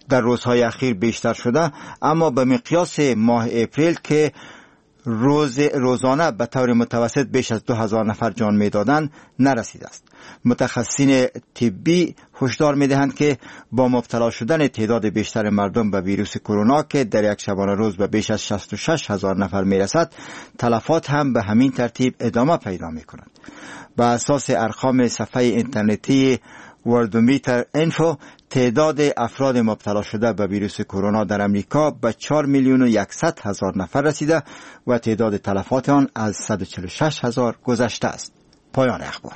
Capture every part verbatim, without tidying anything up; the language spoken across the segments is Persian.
در روزهای اخیر بیشتر شده، اما به مقیاس ماه اپریل که روز روزانه به طور متوسط بیش از دو هزار نفر جان میدادند نرسیده است. متخصصین طبی هشدار میدهند که با مبتلا شدن تعداد بیشتر مردم به ویروس کرونا که در یک شبانه روز به بیش از شصت و شش هزار نفر میرسد، تلفات هم به همین ترتیب ادامه پیدا میکنند. به اساس ارقام صفحه اینترنتی وردومیتر اینفو، تعداد افراد مبتلا شده به ویروس کرونا در امریکا به چهار میلیون و صد هزار نفر رسیده و تعداد تلفات آن از صد و چهل و شش هزار گذشته است. پایان اخبار.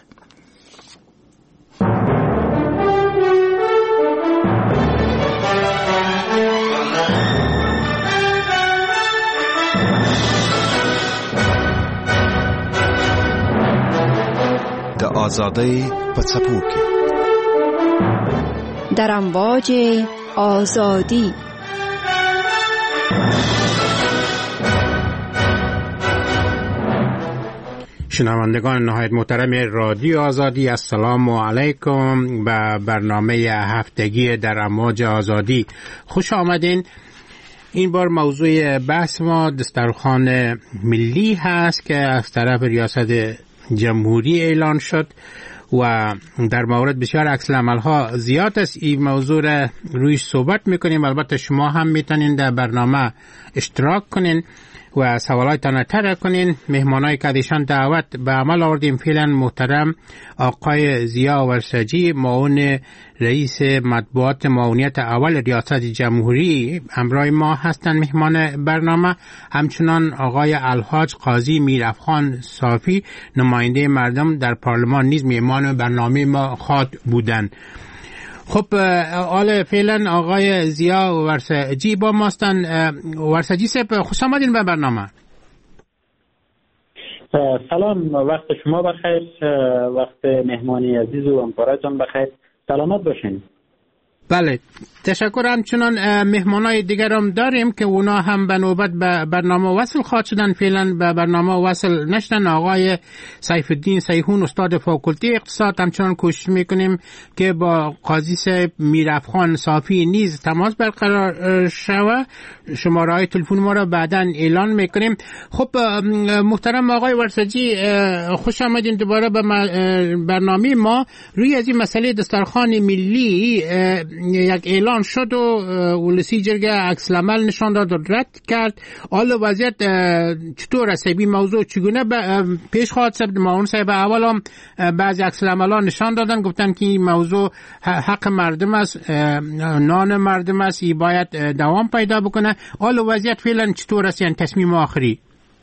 د آزادی په څپو کې در امواج آزادی. شنوندگان نهایت محترم رادیو آزادی، السلام علیکم به برنامه هفتگی در امواج آزادی خوش آمدین. این بار موضوع بحث ما دسترخوان ملی هست که از طرف ریاست جمهوری اعلان شد و در مورد بسیار عکس العمل‌ها زیاد است. این موضوع را رویش صحبت میکنیم. البته شما هم میتونین در برنامه اشتراک کنین و سوالاتتان طرح کنین. مهمانای که ایشان دعوت به عمل آوردیم فعلا محترم آقای ضیا ورسجی، معاون رئیس مطبوعات معاونیت اول ریاست جمهوری همراه ما هستند مهمان برنامه. همچنان آقای الحاج قاضی میرافخان صافی، نماینده مردم در پارلمان نیز مهمان برنامه ما خواهد بودند. خب آل فعلا آقای ضیا ورسجی با ماستن. ورسجی صاحب خوش آمدین به برنامه. سلام، وقت شما بخیر، وقت مهمانی عزیز و همکارانتان بخیر. سلامت باشین. بله تشکر. همچنان مهمانای دیگر هم داریم که اونا هم به نوبت به برنامه وصل خواهد شدن. فعلا به برنامه وصل نشدن. آقای سیف الدین سیحون استاد فاکولته اقتصاد، همچنان کوشش میکنیم که با قاضی صاحب میرافخان صافی نیز تماس برقرار شود. شماره های تلفن ما را بعداً اعلان میکنیم. خب محترم آقای ورسجی خوش آمدین دوباره به برنامه ما. روی از این مسئله دسترخوان ملی یک اعلان شد و ولسی جرگه عکس العمل نشان داد و رد کرد. حالا وضعیت چطور است؟ این موضوع چگونه پیش خواهد رفت؟ معاون صاحب اول هم بعضی عکس العمل‌ها نشان دادن، گفتن که این موضوع حق مردم است، نان مردم است، این باید دوام پیدا بکنه. حالا وضعیت فعلا چطور است؟ یعنی تصمیم آخری.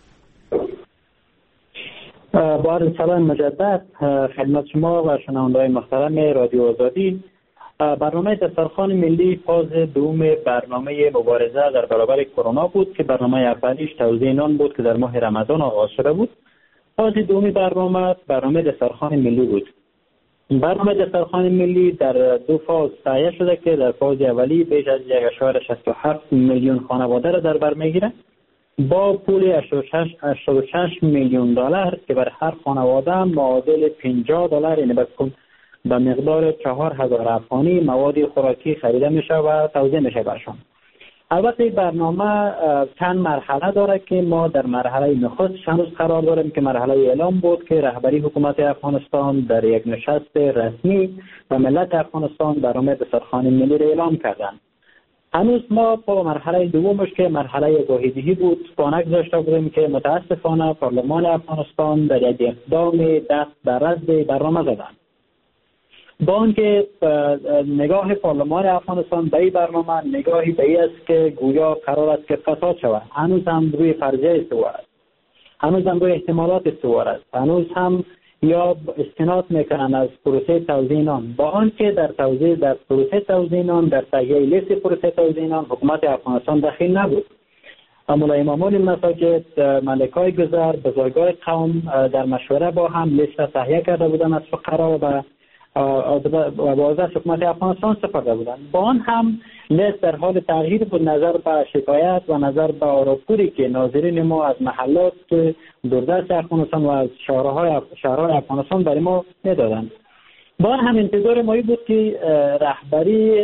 با عرض سلام مجدد خدمت شما و شنونده‌های محترم رادیو آزادی. برنامه دسترخوان ملی فاز دوم برنامه مبارزه در برابر کرونا بود که برنامه اولیش توزیع نان بود که در ماه رمضان آغاز شده بود. فاز دوم برنامه برنامه دسترخوان ملی بود. برنامه دسترخوان ملی در دو فاز تهیه شده که در فاز اولی بیش از یک و شصت و هفت میلیون خانواده را در بر میگیره با پول هشتاد و شش میلیون دلار که بر هر خانواده معادل پنجاه دلار، یعنی به مقدار چهار هزار افغانی مواد خوراکی خریده میشه و توزیع میشه برشان. البته این برنامه چند مرحله داره که ما در مرحله نخست هنوز قرار داریم که مرحله اعلام بود که رهبری حکومت افغانستان در یک نشست رسمی و ملت افغانستان برنامه دسترخوان ملی را اعلام کردن. هنوز ما با مرحله دومش که مرحله گاهیدهی بود پا نگذاشته بودیم که متاسفانه پارلمان افغانستان در یک اقدام دست به رد برنامه زدن. با آنکه نگاه پارلمان افغانستان به این برنامه نگاهی به این است که گویا قرار است که فساد شود، هنوز هم روی فرضیه استوار است، هنوز هم روی احتمالات استوار است، هنوز هم یا استناد میکنن از پروسه توزیع نان، با آنکه در توزیع در پروسه توزیع نان در تهیه لیست پروسه توزیع نان حکومت افغانستان دخیل نبود. مولای امامان مساجد، ملکای گذر، بزرگای قوم در مشوره با هم لیست تهیه کرده بودن از فقرا و و بازار حکومت افغانستان سپرده بودند. با آن هم لیست در حال تغییر بود نظر به شکایت و نظر به آراپوری که ناظرین ما از محلات دوردست افغانستان و از شهرهای شهرهای افغانستان برای ما میدادند. با هم انتظار مایی بود که رهبری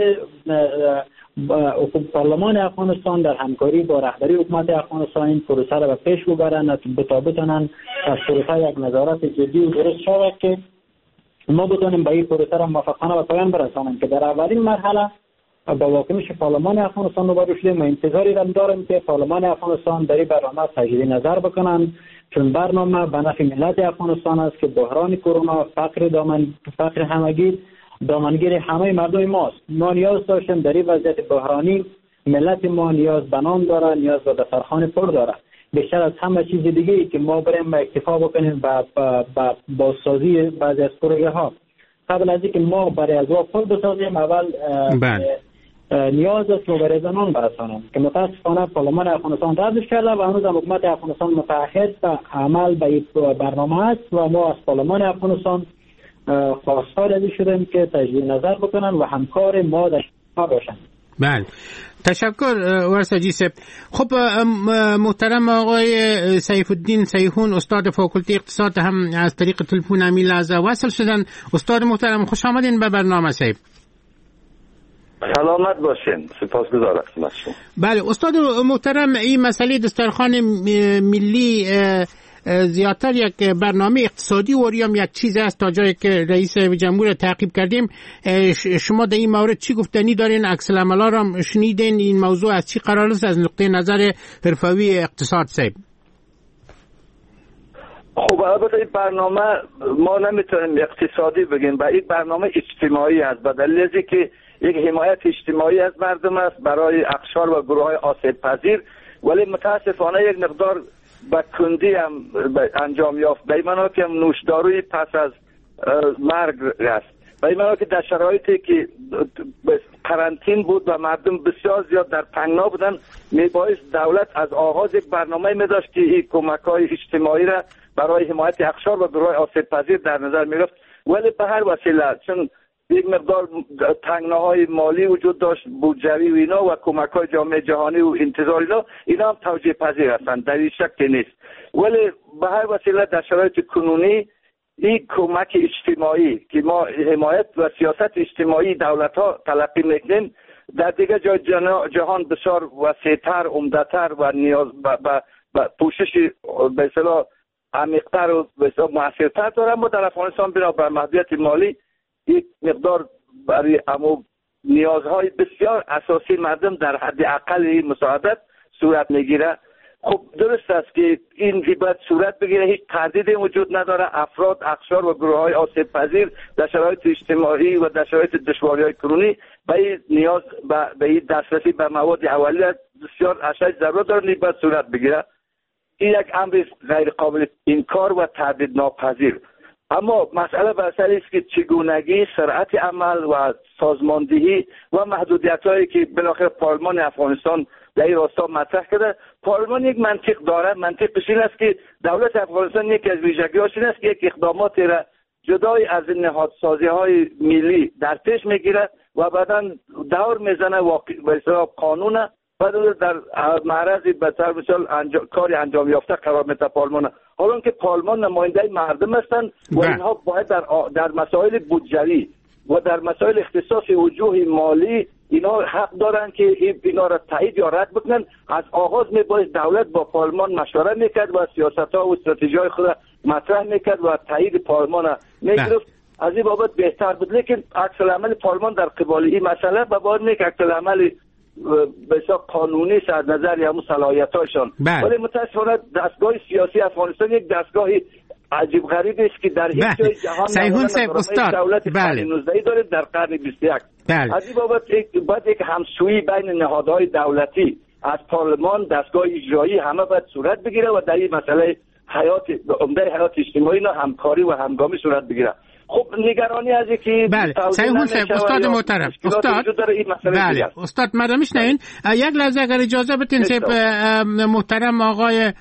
پارلمان افغانستان در همکاری با رهبری حکومت افغانستان این پروسه را به پیش ببرند تا بتونن از پروسه یک نظارت جدی و درست شود که ما بتونیم به این پروسه را موفقانه به پایان برسانیم که در اولین مرحله با واکنش پارلمان افغانستان روبرو شدیم و انتظاری را داریم که پارلمان افغانستان در این برنامه تجدید نظر بکنند، چون برنامه به نفع ملت افغانستان است که بحران کرونا، فقر دامن فقر همگیر دامنگیر همه مردم ماست. ما نیاز داشتیم در این وضعیت بحرانی ملت ما نیاز به نان داره، نیاز به دسترخوان پر داره، بیشتر از همه چیز دیگه ای که ما بریم اکتفا بکنیم با با بازسازی بعضی از پروژه ها. قبل از اینکه ما برای از واقع خود بسازیم اول نیاز است که برای زنان برسانیم که متاسفانه پارلمان افغانستان ردش کرده و هنوز حکومت افغانستان متعهد به عمل به این برنامه است و ما از پارلمان افغانستان خواستار ازی شدیم که تجدید نظر بکنن و همکار ما در شما باشن. بله، تشکر ورسجی صاحب. خب محترم آقای سیف الدین سیحون، استاد فاکولته اقتصاد، هم از طریق تلفن همین لحظه وصل شدن. استاد محترم خوش آمدین به برنامه صاحب. سلامت باشین، سپاسگزار هستم از شما. بله استاد محترم، این مسئله دسترخوان ملی زیادتر یک برنامه اقتصادی و یا یک چیز است تا جایی که رئیس جمهور تعقیب کردیم. شما در این مورد چی گفتنی دارین؟ عکس العملا را شنیدین؟ این موضوع از چی قرار است از نقطه نظر حرفوی اقتصاد صاحب؟ خب البته این برنامه ما نمیتونیم اقتصادی بگیم، و این برنامه اجتماعی است، به دلیل اینکه که یک حمایت اجتماعی از مردم است برای اقشار و گروه های آسیب پذیر، ولی متاسفانه یک مقدار با کندی هم انجام یافت. به این معنا که نوشداروی پس از مرگ است، به این معنا که در شرایطی که قرنطین بود و مردم بسیار زیاد در تنگنا بودن، میبایست دولت از آغاز یک برنامه میداشت که این کمک‌های اجتماعی را برای حمایت اقشار و گروه آسیب پذیر در نظر میگرفت، ولی به هر وسیله چون یک مقدار تنگناهای مالی وجود داشت، بودجوی و اینا و کمک‌های جامعه جهانی و انتظار اینا اینا هم توجیه پذیر هستند، در این شک نیست. ولی به هر وسیله در شرایط کنونی این کمک اجتماعی که ما حمایت و سیاست اجتماعی دولت‌ها تلقی میکنیم در دیگه جای جهان بسیار وسیع‌تر، عمده‌تر و نیاز به پوشش به اصطلاح عمیق‌تر و به اصطلاح مؤثرتر داره. ما در افغانستان بنابر محدودیت مالی یک مقدار برای امو نیازهای بسیار اساسی مردم در حد اقل مساعدت صورت میگیره. خب درست است که این باید صورت بگیره، هیچ تردیدی وجود نداره. افراد، اقشار و گروه های آسیب پذیر در شرایط اجتماعی و در شرایط دشواری های کرونی به این نیاز به این دسترسی به مواد اولیه بسیار اشد ضرورت داره، باید صورت بگیره. این یک امر غیر قابل انکار و تردید ناپذیر. اما مسئله بسیاری است که چگونگی سرعت عمل و سازماندهی و محدودیت‌هایی که بالاخره پارلمان افغانستان در این راستا مطرح کرده. پارلمان یک منطق داره، منطقش این است که دولت افغانستان یکی از ویژگی‌هاش این است که یک اقدامات را جدای از نهادسازی‌های ملی در پیش میگیره و بعداً دور میزنه واقع به اصطلاح قانون بعد در معرض به طور مثال انجام، کاری انجام یافته قرار میده پارلمان. حالا که پارلمان نماینده مردم هستند و اینها باید در در مسائل بودجوی و در مسائل اختصاص وجوه مالی اینا حق دارن که اینا را تایید یا رد بکنن. از آغاز میباید دولت با پارلمان مشوره میکرد و سیاست‌ها و استراتژی‌های خود مطرح میکرد و تایید پارلمان میگرفت. از این بابت بهتر بود، لیکن عکس العمل پارلمان در قبال این مسئله به بار نیک عکس العمل بسیار قانونی از نظر یا صلاحیت‌هاشون. ولی متأسفانه دستگاه سیاسی افغانستان یک دستگاه عجیب غریب است که در هیچ جای جهان سیحون صاحب استاد دولت قرن نوزدهم داره در قرن بیست و یک. از این بابت باید یک همسویی بین نهادهای دولتی از پارلمان، دستگاه اجرایی همه باید صورت بگیره و در این مسئله حیات عمده حیات اجتماعی نه همکاری و همگامی صورت بگیره. خب نگرانی از اینکه بله سیحون صاحب استاد محترم استاد بله استاد مردم میشنین یک لحظه اگر اجازه بدین صاحب محترم آقای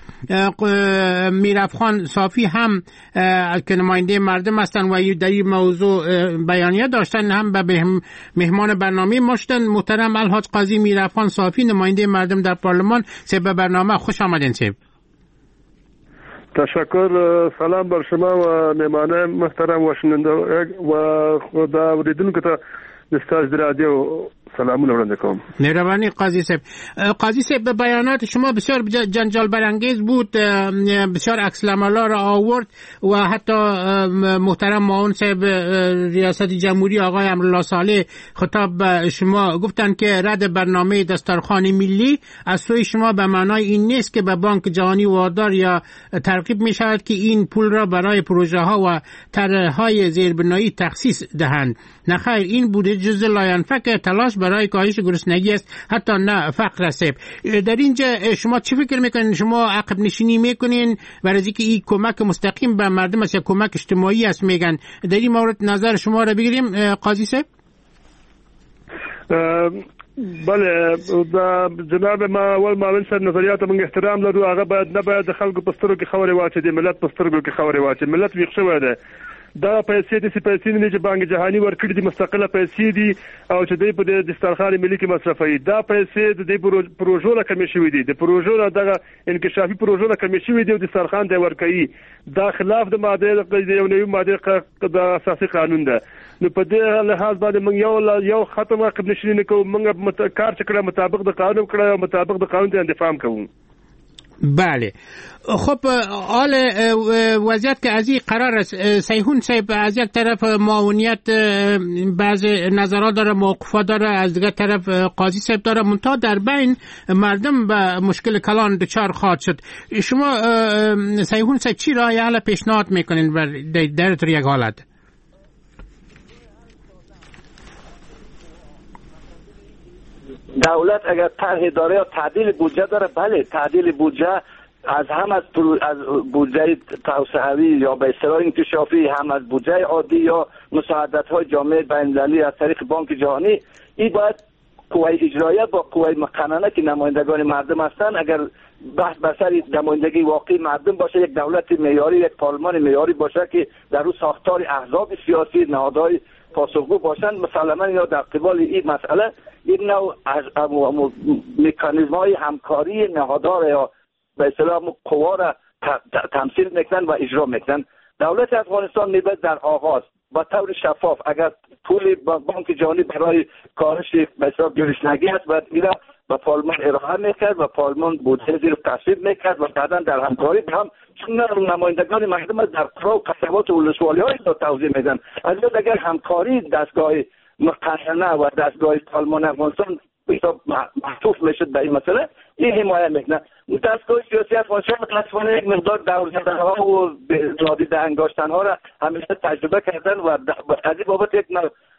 میرافخان صافی هم که نماینده مردم هستن و در این موضوع بیانیه داشتن هم به مهمان برنامه ما شدن. محترم الحاج قاضی میرافخان صافی نماینده مردم در پارلمان صاحب برنامه خوش آمدین صاحب. تشکر. سلام بر شما و مهمان محترم و شنونده و خدا اوریدونکو ته استاد رادیو سلامونه وړاندې کوم. مهربانی قاضی صاحب. قاضی صاحب بیانات شما بسیار جنجال برانگیز بود، بسیار عکس العملا را آورد و حتی محترم معاون صاحب ریاست جمهوری آقای امرالله صالح خطاب به شما گفتند که رد برنامه دسترخوان ملی از سوی شما به معنای این نیست که به بانک جهانی وادار یا ترغیب می شود که این پول را برای پروژه ها و طرح‌های زیربنایی تخصیص دهند. نخیر، این بوده جزء لاینفک تلاش برای کاهش گرسنگی است، حتی نه فقر است. در اینجا شما چی فکر میکنین؟ شما عقب نشینی میکنین برای اینکه این کمک مستقیم به مردم است یا کمک اجتماعی است میگن؟ در این مورد نظر شما را بگیریم قاضی صاحب. بله جناب ما اول معاون صاحب نظریات موږ احترام لرو، هغه باید نه باید د خلکو په سترګو کې خبرې واچي، د ملت په سترګو کې خبرې واچي. ملت ویښ شوی دی. دا پیسې د پیسې نه چې بانک جهانی ورکړي دي، مستقله پیسې دي او چې دوی په دسترخوان ملي کې مصرفوي. دا پیسې د دې پروژو نه کمې شوي دي، د پروژو نه دغه انکشافي پروژو نه کمې شوي دي او دسترخوان دی ورکوي. دا خلاف د ماده د یو نوي ماده د اساسي قانون ده. نو په دې لحاظ باندې موږ یو یو ختمه قبل نشي نه کوو، موږ کار چې کړه مطابق د قانون کړه او مطابق د قانون د دفاع کوو. بله. خب حال وضعیت که از این قرار است، سیهون صاحب از یک طرف معاونیت بعض نظرات داره، موقفات داره، از دیگر طرف قاضی صاحب داره، منتها در بین مردم به مشکل کلان دچار خواهد شد. شما سیهون صاحب چی راه حل پیشنهاد میکنین در در یک حالت؟ دولت اگر طرح داره یا تعدیل بودجه داره، بله تعدیل بودجه از هم از از بودجه توسعوی یا به اصطلاح انکشافی، هم از بودجه عادی یا مساعدت‌های جامعه بین‌المللی از طریق بانک جهانی، این باید قوه اجرایه با قوه مقننه که نمایندگان مردم هستند، اگر بحث بر سر نمایندگی واقعی مردم باشه، یک دولت معیاری، یک پارلمان معیاری باشه که در اون ساختار احزاب سیاسی، نهادهای پاسخگو باشند، مسلما یا در قبال این مسئله این نوع از مکانیزم های همکاری نهادها یا به اصطلاح قوا را تمثیل میکنن و اجرا میکنن. دولت افغانستان میباید در آغاز با طور شفاف اگر پول بانک جهانی برای کاهش به اصطلاح گرسنگی است باید اینا به پارلمان ارائه میکرد و پارلمان بودجه زیر تصویب میکرد و بعدا در همکاری هم چون نمایندگان مردم در قرا و قصبات و ولسوالی های توضیح میدن. از این اگر همکاری دستگاه مقننه و دستگاه پارلمان افغانستان محفوظ میشد به این مسئله، این حمایت میکنه. دستگاه سیاسی افغانستان متاسفانه یک مقدار دور زدنها و نادیده انگاشتنها را همیشه تجربه کردن و از این بابت یک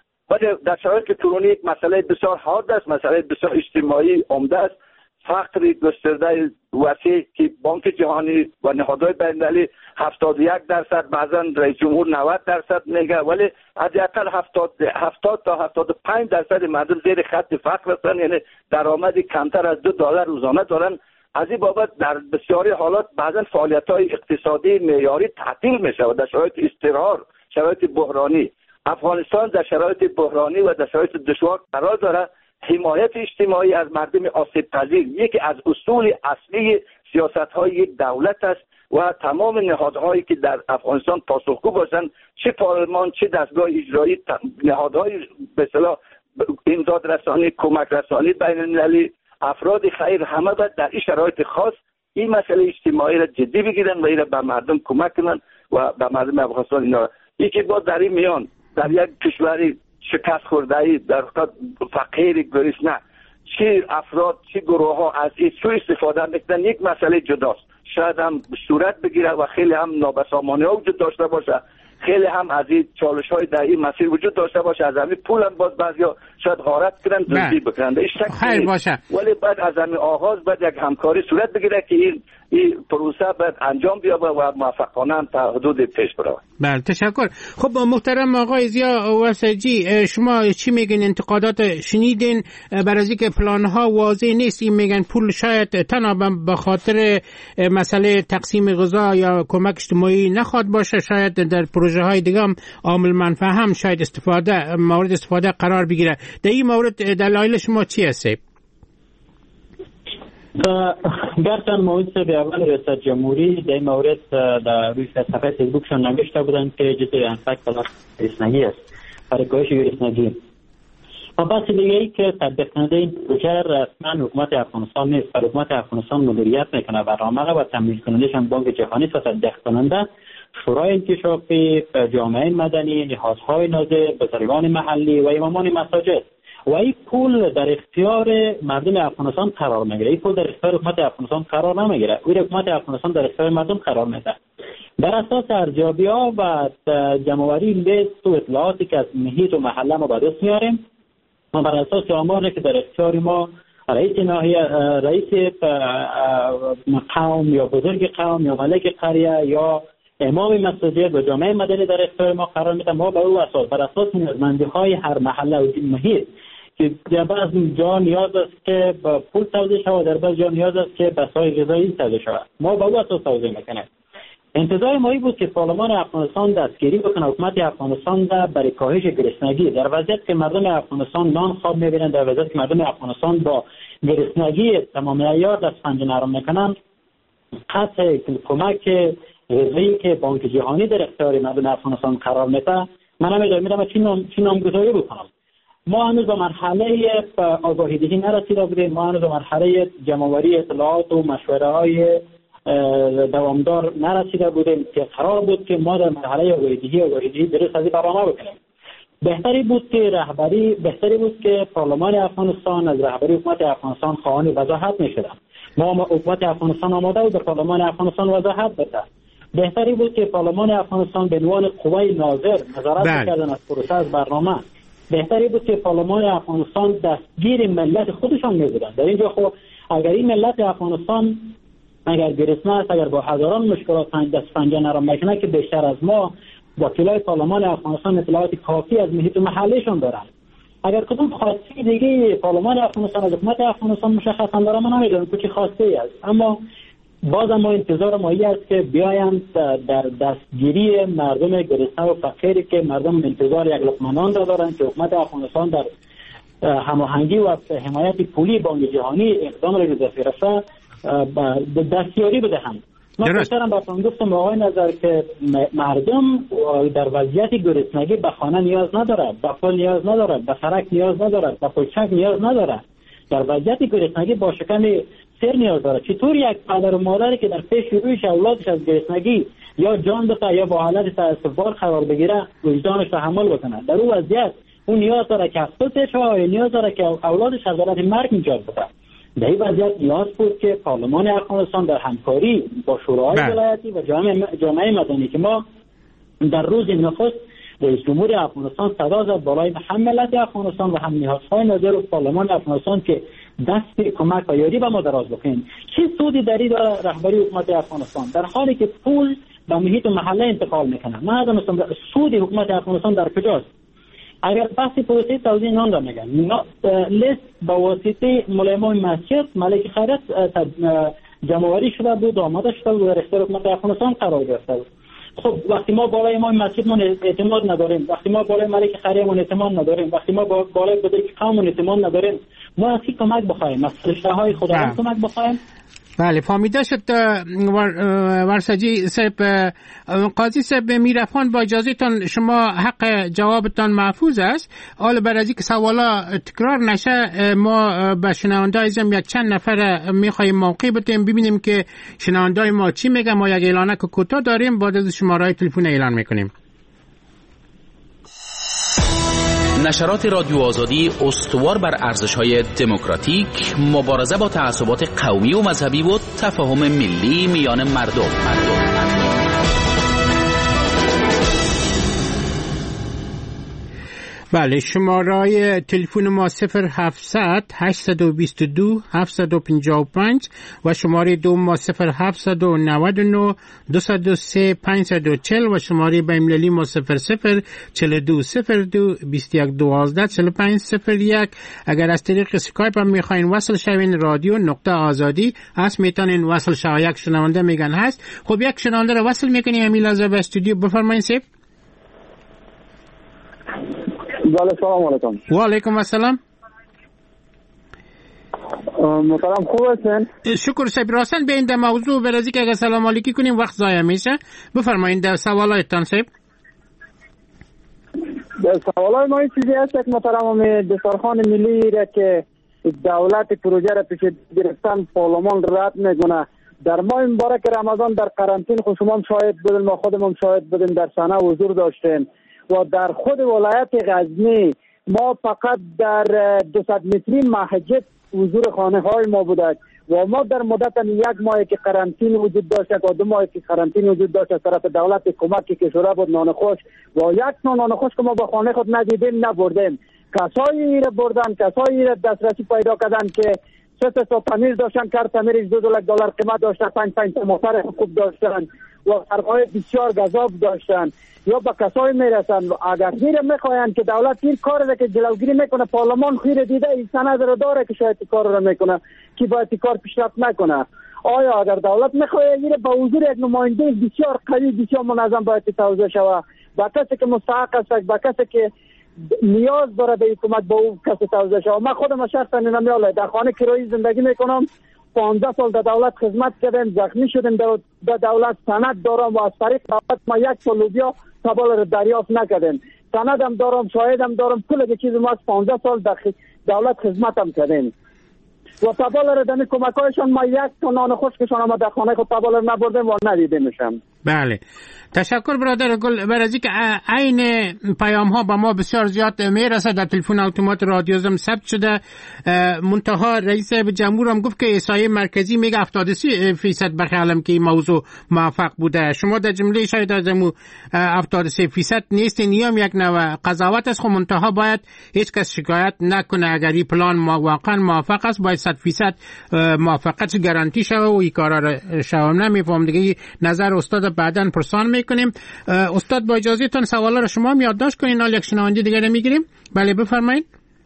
در شرایط کنونی یک مسئله بسیار حاد است، مسئله بسیار اجتماعی عمده است. فقر گسترده وسیع که بانک جهانی و نهادهای بین‌المللی هفتاد و یک درصد، بعضا رئیس جمهور نود درصد میگه، ولی حداقل هفتاد تا هفتاد و پنج درصد مردم زیر خط فقر هستند، یعنی درآمدی کمتر از دو دلار روزانه دارن. از این بابت در بسیاری حالات بعضا فعالیت‌های اقتصادی معیاری تعطیل میشه و در شرایط اضطرار، شرایط بحرانی، افغانستان در شرایط بحرانی و در شرایط دشوار قرار داره. حمایت اجتماعی از مردم آسیب پذیر یکی از اصول اصلی سیاست‌های یک دولت است و تمام نهادهایی که در افغانستان پاسخگو باشند، چه پارلمان چه دستگاه اجرایی، نهادهای به اصطلاح امداد رسانی، کمک رسانی بین‌المللی، افراد خیر، همه باید در این شرایط خاص این مسئله اجتماعی را جدی بگیرن و این را به مردم کمک کنن و به مردم افغانستان اینا یکی با در این میان در یک کشوری شکست خورده‌ای در فقیر گریسنه چه افراد چه گروه ها از این سوء استفاده میکنن، یک مسئله جداست. شاید هم صورت بگیره و خیلی هم نابسامانی ها وجود داشته باشه، خیلی هم از این چالش های در این مسیر وجود داشته باشه، از همین پول هم باز بعضیا شاید غارت کنن، دزدی بکنن، خیر باشه. ولی بعد از همین آغاز باید یک همکاری صورت بگیره که این این پروسه باید انجام بیابه و موفقانه هم تا حدود پیش بره. بله تشکر. خب محترم آقای ضیا وسجی، شما چی میگین؟ انتقادات شنیدین برای از اینکه پلان ها واضح نیست، این میگن پول شاید تنها به خاطر مسئله تقسیم غذا یا کمک اجتماعی نخواد باشه، شاید در پروژه های دیگه هم عامل منفعه هم شاید استفاده مورد استفاده قرار بگیره. در این مورد دلایل شما چی هست؟ گرچند موضوع به اول ریاست جمهوری در این مورد در روی صفحه فیسبوکشان نوشته بودند که جزء انفک پلاس گرسنگی است برای کاهش گرسنگی. و بحث دیگه ای که تطبیق کننده این پروژه رسما حکومت افغانستان نیست و حکومت افغانستان مدیریت میکنه برنامه و تمویل کنندش هم بانک جهانی است و تطبیق کننده شورای انکشافی، جامعه مدنی، نهادهای ناظر، بزرگان محلی و امامان مساجد. و این پول در اختیار مردم افغانستان قرار میگیره. این پول در اختیار حکومت افغانستان قرار نمیگیره. این حکومت افغانستان در اختیار مردم قرار میده. بر اساس ارزیابی‌ها و جمع‌آوری لیست و اطلاعاتی که از محیط و محله ما به دست میاریم، ما بر اساس آماری که در اختیار ما رئیس ناحیه، رئیس قوم یا بزرگ قوم یا ملک قریه یا امام مسجد و جامعه مدنی در اختیار ما قرار میده، ما به او اساس بر اساس نیازمندی‌های هر محله و محیط که در بعضی جا نیاز است که با پول توزیع شود، در بعضی جا نیاز است که بسای غذایی توزیع شود، ما به او اساس توزیع میکنیم. انتظار ما بود که پارلمان افغانستان دستگیری بکنه حکومت افغانستان را برای کاهش گرسنگی در وضعیت که مردم افغانستان نان خواب میبینن، در وضعیت که مردم افغانستان با گرسنگی تمام عیار دست پنجه نرم میکنن، قطع کمک غذایی که بانک جهانی در اختیار مردم افغانستان قرار میده، من نمیدونم میدونم چی نام چی نامگذاری بکنم. ما هنوز به مرحله آگاهی دهی نرسیده بودیم، ما هنوز به مرحله جمع‌آوری اطلاعات و مشوره های دوامدار نرسیده بودیم که قرار بود که ما در مرحله آگاهی دهی آگاهی دهی درست از برنامه بکنیم. بهتری بود که رهبری بهتری بود که پارلمان افغانستان از رهبری حکومت افغانستان خواهان وضاحت میشد. ما حکومت افغانستان آماده بود در پارلمان افغانستان وضاحت بده. بهتری بود که پارلمان افغانستان به عنوان قوای ناظر نظارت می‌کردن از پروسه از برنامه. بهتری بود که پارلمان افغانستان دستگیر ملت خودشان می‌بودن. در اینجا خب اگر این ملت افغانستان اگر گرسنه است، اگر با هزاران مشکلات پنج دست پنجه نرم میکنه که بیشتر از ما وکلای پارلمان افغانستان اطلاعات کافی از محیط محلیشون دارن. اگر کدوم خواسته دیگه پارلمان افغانستان از حکومت افغانستان مشخصا داره، من نمیدونم که چه خواسته ای است، اما بازم ما انتظار ما این است که بیایند در دستگیری مردم گرسنه و فقیری که مردم انتظار یک لقمه نان دارند که حکومت افغانستان در هماهنگی و حمایت پولی بانک جهانی اقدام را گذاشته رفته دستیاری بدهند. من بیشترم براتون گفتم آقای نظر که مردم در وضعیت گرسنگی به خانه نیاز نداره، به پول نیاز نداره، به سرک نیاز نداره، به پلچک نیاز نداره. در وضعیت گرسنگی با شکم سر نیاز داره. چطور یک پدر و مادری که در پیش رویش اولادش از گرسنگی یا جان بده یا با حالت تأسف‌بار قرار بگیره وجدانش تحمل بکنه؟ در اون وضعیت اون نیاز داره که از خودش و نیاز داره که اولادش از حالت مرگ نجات بده. در این وضعیت نیاز بود که پارلمان افغانستان در همکاری با شورای ولایتی و جامعه جامعه مدنی که ما در روز نخست رئیس جمهور افغانستان صدا زد بالای هم ملت افغانستان و هم نهادهای ناظر و پارلمان افغانستان که دست کمک و یاری به ما دراز بکنیم. چه سودی در این داره رهبری حکومت افغانستان در حالی که پول به محیط و محله انتقال میکنه؟ من از مثلا سود حکومت افغانستان در کجاست؟ اگر بحث پروسه توزیع نان را میگن، لیست با واسطه ملایمان مسجد ملک خیرت جمع‌آوری شده بود، آماده شده بود، در اختیار حکومت افغانستان قرار گرفته بود. خب وقتی ما بالای امام مسجدمون اعتماد نداریم، وقتی ما بالای ملک خیرمون اعتماد نداریم، وقتی ما بالای بزرگ قوممون اعتماد نداریم، ما از کی کمک بخوایم؟ از فرشته‌های خداوند کمک بخوایم؟ بله فهمیده شد. ورسجی صاحب، قاضی صاحب میرفان با اجازهتان شما حق جوابتان محفوظ است. حالا برای اینکه سوالا تکرار نشه ما به شنونده‌های زم یک چند نفر میخوایم موقع بدیم ببینیم که شنونده‌های ما چی میگن. ما یک اعلانه که کوتاه داریم، بعد از شماره تلفن اعلان میکنیم. نشرات رادیو آزادی استوار بر ارزش‌های دموکراتیک، مبارزه با تعصبات قومی و مذهبی و تفاهم ملی میان مردم. مردم. بله شماره تلفن ما صفر هفتصد هشتصد و بیست و دو هفتصد و پنجاه و پنج و شماره دو ما صفر هفتصد و نود و نه دویست و سه پانصد و چهل و شماره بین‌المللی ما صفر صفر چهل و دو صفر دو بیست و یک دوازده چهل و پنج صفر یک. اگر از طریق اسکایپ هم میخواین وصل شوین رادیو نقطه آزادی هست میتونین وصل شو. یک شنونده میگن هست. خب یک شنونده رو وصل میکنیم امیل از استودیو. بفرمایید سیف. بله سلام علیکم. و علیکم السلام. محترم خوب هستن؟ شکر صاحب. راستن به این در موضوع برازی که اگر سلام علیکی کنیم وقت ضایع میشه. بفرمایید در سوالایتان صاحب. در سوالای ما این چیزی هست که محترم دسترخوان ملی را که دولت پروژه را پیش گرفتن پارلمان رد میکنه. در ماه مبارک رمضان در قرنطینه خود شما شاهد بودیم، ما خودمون شاهد بودیم، در صحنه حضور داشتیم و در خود ولایت غزنی ما فقط در دویست متری مسجد حضور خانه های ما بوده و ما در مدت یک ماه که قرنطینه وجود داشت و دو ماه که قرنطینه وجود داشت از طرف دولت کمکی که شده بود نان خوش و یک نان خوش که ما با خانه خود ندیدیم نبردیم. کسایی را بردن، کسایی را دسترسی پیدا کردن که سه تا تمیر داشتن، کار تمیرش دو دو دلار قیمت داشتن، پنج پنج تا موتر خوب داشتن و فرقای بسیار گذاب داشتن یا با کسایی میرسن. اگر خیر میخواین که دولت این کار را که جلوگیری میکنه، پارلمان خیر دیده این سند را داره که شاید کار را میکنه که باید کار پیشرفت نکنه. آیا اگر دولت میخواد این با حضور یک نماینده بسیار قوی بسیار منظم باید توضیح شود با کسی که مستحق است، با کسی که نیاز داره به حکومت با اون کسی توضیح شود. من خودم شخصا نمیاله در خانه کرایی زندگی میکنم، پانزده سال در دولت خدمت کردم، زخمی شدم در دولت، سند دارم و از طریق دولت ما یک سال لوبیا تبال رو دریافت نکردم، سندم دارم، شاهدم دارم، کل چیز ما از پانزده سال در دولت خدمتم کردم و تبال رو دمی کمکایشان ما یک تا نان خشکشان ما در خانه خود تبال رو نبردم و ندیدمشم. بله تشکر برادر گل. برای که عین پیام ها با ما بسیار زیاد میرسه در تلفن اتومات رادیو زم ثبت شده. منتها رئیس جمهور هم گفت که احصایه مرکزی میگه هفتاد و سه فیصد بخیالم که این موضوع موفق بوده. شما در جمله شاید از امو هفتاد و سه فیصد نیستین، یا یک نوع قضاوت است. خب منتها باید هیچ کس شکایت نکنه. اگر این پلان ما واقعا موفق است باید صد فیصد موفقیت گارانتی شوه و این کارا را شوم. نمیفهم دیگه نظر استاد بعداً پرسان میکنیم. استاد با اجازهتون سوالا رو شما هم یادداشت کنین، حال یک شنونده دیگه میگیریم. بله بفرمایید.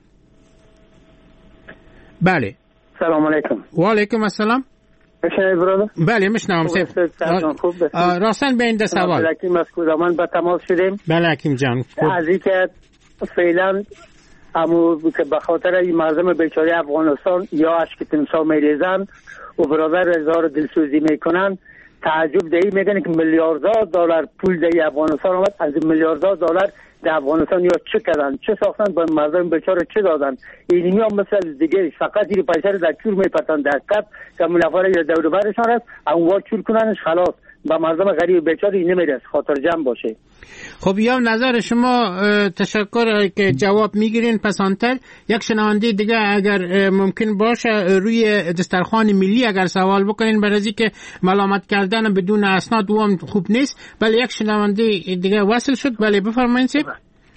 بله سلام علیکم. و علیکم السلام. میشنوید برادر؟ بله میشنوم. راستن به این ده سوال حکیم از کودمان با تماس شدیم. بله حکیم جان. از اینکه فعلا امو که به خاطر این مردم بیچاره افغانستان یا اشک تمساح میریزن و برادر هزار دلسوزی میکنن، تعجب دهی میگن که میلیاردها دلار پول در افغانستان آمد. از میلیاردها دلار در افغانستان یا چه کردن، چه ساختن، با مردم بیچاره چه دادن؟ اینی هم مثل دیگه فقط این پیسه رو در چور میپرتن در کپ که منافع یا دور برشان است، اونها چور کننش خلاص با مردم غریب بیچاره این نمیرس. خاطر جمع باشه. خب یا نظر شما تشکر که جواب میگیرین. پسانتر یک شنونده دیگه اگر ممکن باشه روی دسترخوان ملی اگر سوال بکنین، برای که ملامت کردن بدون اسناد و هم خوب نیست. بله یک شنونده دیگه وصل شد. بله بفرمایید سید.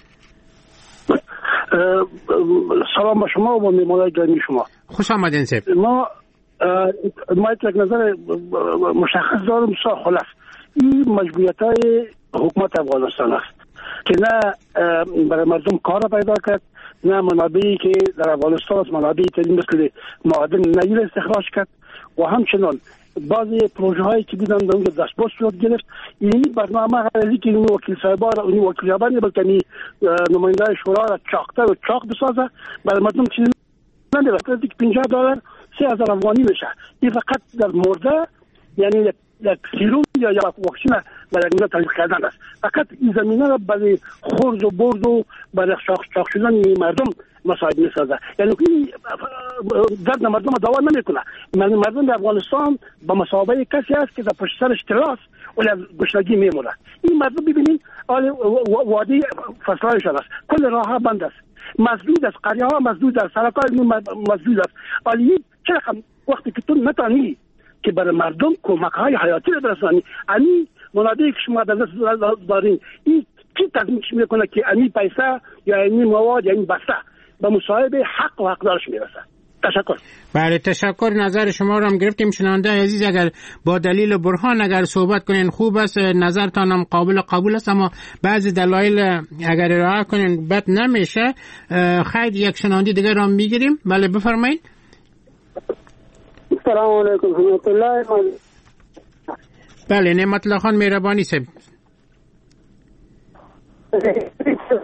سلام با شما و میمانای گرامی شما. خوش آمدین سید. ما ما یک نظر مشخص دارم خلاص این مجبوریت های حکومت افغانستان است که نه برای مردم کار پیدا کرد، نه منابعی که در افغانستان است منابعی ترین مثل معادن نیر استخراج کرد و همچنان بعضی پروژه هایی که دیدن در اونجا دستباز شد گرفت. این برنامه هایی که این وکیل صاحبا را اون وکیل صاحبانی بلکه نماینده شورا را چاقتر و چاق بسازه برای مردم چیزی نمیرسه که پنجاه دلار سه هزار افغانی میشه. این فقط در مرده یعنی یک سیروم یا یک واکسین برای اینجا تلقیح کردن است. فقط این زمینه را برای خورد و برد و برای شاخ شاخ شدن مردم مساعد میسازه. یعنی این درد مردم دوا نمیکنه. مردم در افغانستان با مسابقه کسی است که در پشت سرش تلاس ولی از گشنگی میمونه. این مردم ببینید وادی فصلایشان است، کل راه ها بند است، مسدود است، قریه ها مسدود است، سرکای مسدود است. ولی چه رقم وقتی که تو نتانی که برای مردم کمک های حیاتی را برسانی، این منابعی که شما در دست دارین، این کی تضمین میکنه که این پیسه یا این مواد یا این بسته به مصاحب حق و حقدارش میرسه؟ تشکر. بله تشکر. نظر شما رو هم گرفتیم. شنونده عزیز اگر با دلیل و برهان اگر صحبت کنین خوب است، نظرتان هم قابل قبول است، اما بعضی دلایل اگر ارائه کنین بد نمیشه. خیر یک شنونده دیگه رو هم میگیریم. بله بفرمایید. سلام علیکم رحمت الله. بله نعمت الله خان مهربانی صاحب.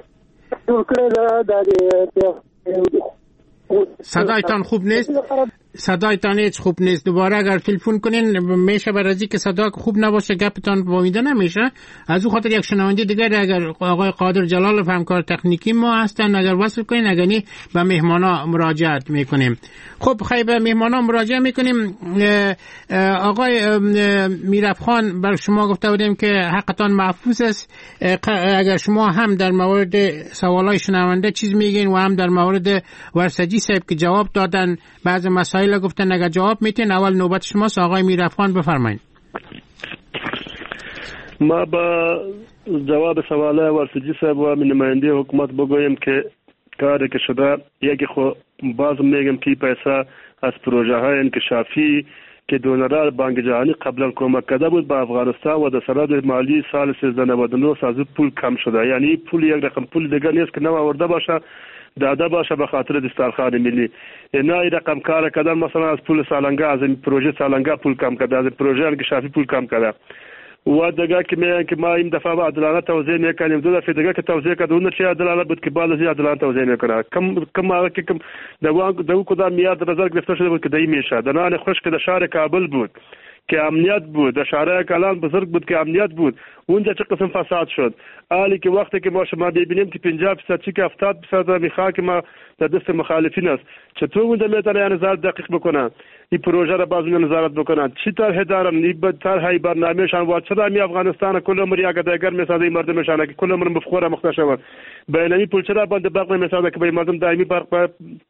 صدایتان خوب نیست. صدایتان هیچ خوب نیست. دوباره اگر تلفن کنین میشه برای که صدا خوب نباشه گپتان فهمیده نمیشه. از او خاطر یک شنونده دیگر اگر آقای قادر جلالов همکار تکنیکی ما هستن اگر وصل کنین، اگر نی به مهمانا مراجعت میکنیم. خب خیلی به مهمانا مراجعه میکنیم. آقای میرافخان بر شما گفته بودیم که حقتان محفوظ است. اگر شما هم در مورد سوالای شنونده چیز میگین و هم در مورد ورسجی صاحب که جواب دادن بعض مسائل گفتن اگر جواب میتین اول نوبت شماست. آقای میرافخان بفرمایید. ما با جواب سوال ورسجی صاحب و نماینده حکومت بگویم که کاری که شده یکی خو باز میگم که پیسه از پروژه های انکشافی که دونرال بانک جهانی قبلا کمک کرده بود به افغانستان و در سند مالی سال سیزده نود و نه از پول کم شده. یعنی پول یک رقم پول دیگر نیست که نو آورده باشه داده باشه به خاطر دسترخوان ملی. نه این رقم کار کردن مثلا از پول سالانگا از این پروژه سالانگا پول کم کرده، از پروژه انکشافی پول کم کرده. و دیگه که میگن که ما این دفعه عادلانه توزیع میکنیم، دو دفعه دیگه که توزیع کرد اون چه عادلانه بود که بالا زیاد عادلانه توزیع میکنه. کم کم که کم دو دو کدام میاد نظر گرفته شده بود که دایی میشه. دنان خوش که در شهر کابل بود که امنیت بود، در شهر کلان بزرگ بود که امنیت بود، اونجا چه قسم فساد شد. حالی که وقتی که ما شما ببینیم که پنجاه درصد چی که هفتاد درصد میخواد که ما در دست مخالفین است، چطور اونجا میتونه یعنی نظارت دقیق بکنن این پروژه را باز نظارت بکنن؟ چی طرح دارن این طرح برنامه‌شان و چرا می افغانستان کل عمر یک دیگر میسازه مردمشان که کل عمر مفخور مختشون بینمی پول چرا بند برق میسازه که به مردم دائمی برق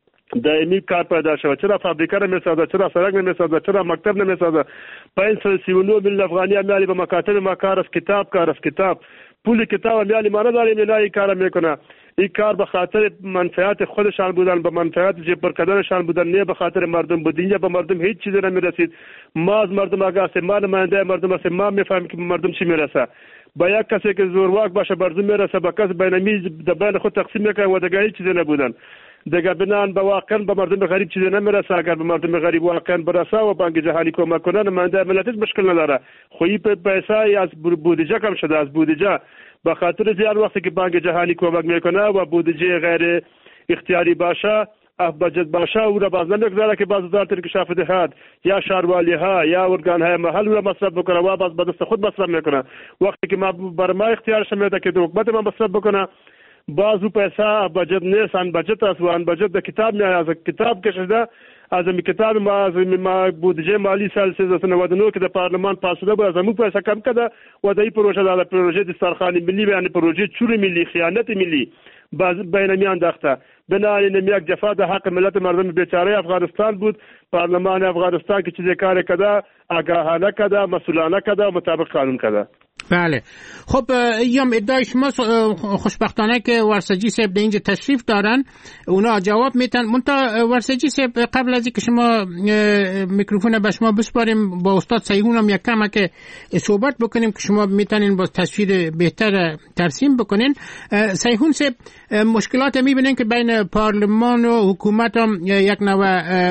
دائمی کار پیدا شود؟ چرا فابریکه نمیسازه؟ چرا سرک نمیسازه؟ چرا مکتب نمیسازه؟ پنج و سی و نه میلیون افغانی میالی به مکاتب ما کار است، کتاب کار است، کتاب پول کتاب میالی ما نداری میلای کار میکنه. این کار به خاطر منفعت خودشان بودن، به منفعت جبر کردنشان بودن، نه به خاطر مردم بود. اینجا به مردم هیچ چیزی نمیرسید. ما از مردم آگاه، ما نماینده مردم هستیم، ما میفهمیم که مردم چی میرسه. با یک کسی که زورواک باشه مردم میرسه، با کس بینمی دبان خود تقسیم میکنه و دیگه هیچ چیزی نبودن. دیگه بنان به واقعا به مردم غریب چیزی نمیرسه. اگر به مردم غریب واقعا برسه و بانک جهانی کمک کنه نماینده ملت مشکل نداره. خویی پیسه از بودجه کم شده، از بودجه به خاطر زیاد وقتی که بانک جهانی کمک میکنه و بودجه غیر اختیاری باشه اف بجت باشه او را باز نمیگذاره که باز وزارت انکشاف دهات یا شهروالی ها یا ارگان های محل را مصرف بکنه و باز به دست خود مصرف میکنه. وقتی که ما بر ما اختیارش میده که حکومت ما مصرف بکنه باز او پیسه بجت نیست، ان بجت است و ان بجت د کتاب نه از کتاب کشیده از می کتاب ما از ما بودجه مالی سال سیزده نود و نه که در پارلمان پاس شده بود از مو پیسه کم کرده و دای پروژه داده پروژه دسترخوان ملی یعنی پروژه چور ملی خیانت ملی باز بین انداخته. بنابراین یک جفا در حق ملت مردم بیچاره افغانستان بود. پارلمان افغانستان که چیزی کار کرده آگاهانه کرده، مسئولانه کرده و مطابق قانون کرده. بله. خب یم ادعای شما خوشبختانه که ورسجی صاحب در اینجا تشریف دارن، اونا جواب میتن. منتها ورسجی صاحب قبل از اینکه شما میکروفون به شما بسپاریم با استاد سیهون هم یک کم که صحبت بکنیم که شما میتونین با تصویر بهتر ترسیم بکنین. سیهون صاحب مشکلات میبینین که بین پارلمان و حکومت هم یک نوع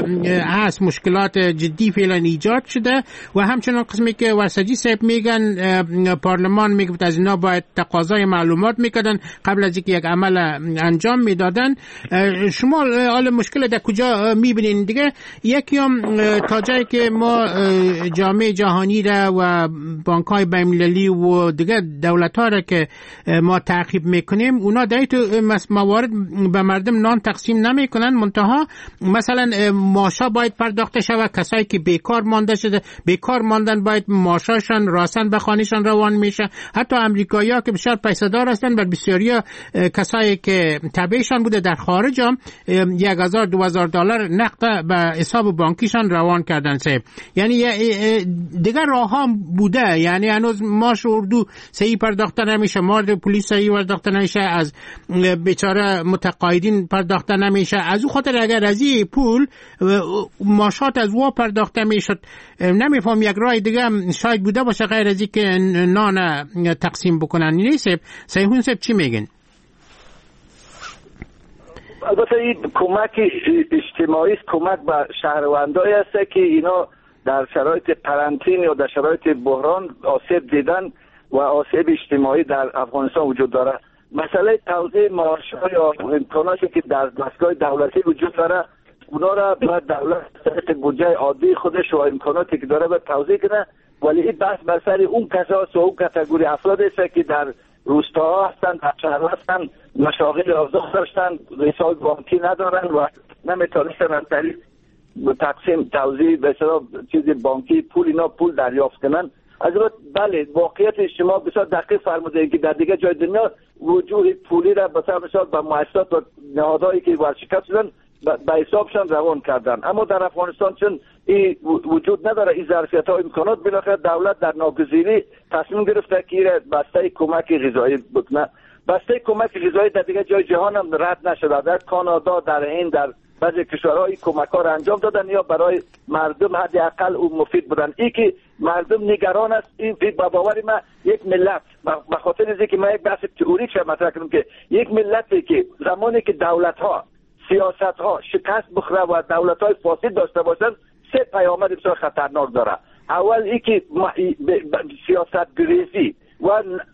هست، مشکلات جدی فعلا ایجاد شده و همچنان قسمی که ورسجی صاحب میگن پارلمان میگفت از اینا باید تقاضای معلومات میکردن قبل از اینکه یک عمل انجام میدادن. شما حال مشکل در کجا میبینین؟ دیگه یکی هم تا جایی که ما جامعه جهانی را و بانک های بین‌المللی و دیگه دولت ها را که ما تعقیب میکنیم اونا در تو موارد به مردم نان تقسیم نمیکنن، منتها مثلا معاشا باید پرداخته شود، کسایی که بیکار مانده شده بیکار ماندن باید معاشاشان راسن به خانهشان روان میشه. حتی امریکایی‌ها که بسیار پیسه‌دار هستند و بسیاری کسایی که تبعشان بوده در خارج هم یک هزار دو هزار دلار نقد به حساب بانکیشان روان کردن. سه یعنی دیگر راه هم بوده، یعنی هنوز ماش اردو صحیح پرداخته نمیشه، مارد پلیس صحیح پرداخته نمیشه، از بیچاره متقاعدین پرداخته نمیشه. از اون خاطر اگر از این پول ماشات از وا پرداخته میشد نمیفهم یک راه دیگه شاید بوده باشه غیر از اینکه نان تقسیم بکنن. نیست سیهون صاحب چی میگن؟ البته این کمک اجتماعی است، کمک به شهروندایی است که اینا در شرایط قرنطینه یا در شرایط بحران آسیب دیدن و آسیب اجتماعی در افغانستان وجود داره. مسئله توزیع معاش‌ها یا امکاناتی که در دستگاه دولتی وجود داره اونا را باید دولت طریق بودجه عادی خودش و امکاناتی که داره باید توزیع کنه. ولی این بحث بر سر اون کساست و اون کاتگوری افراد است که در روستاها هستن، در شهر هستن، مشاغل آزاد داشتن، حساب بانکی ندارن و نمیتونستن از طریق تقسیم توزیع به اصطلاح چیز بانکی پول اینا پول دریافت کنن. از بله واقعیت اجتماع بسیار دقیق فرموده که در دیگه جای دنیا وجود پولی را به طور مثال به مؤسسات و نهادهایی که ورشکست شدن به حسابشان روان کردن. اما در افغانستان چون این وجود نداره، این ظرفیت ها امکانات، بالاخره دولت در ناگزیری تصمیم گرفته که بسته کمک غذایی بکنه. بسته کمک غذایی در دیگه جای جهان هم رد نشده. در کانادا، در هند، در بعضی کشورهای کمک ها را انجام دادن یا برای مردم حداقل اون مفید بودن. این که مردم نگران است، این با باور من یک ملت به خاطر اینکه من یک بحث تئوریک مطرح کردم که یک ملتی که زمانی که دولت ها سیاست ها شکست بخوره و دولت های فاسد داشته باشن سه پیامد بسیار خطرناک داره. اول اینکه سیاست گریزی و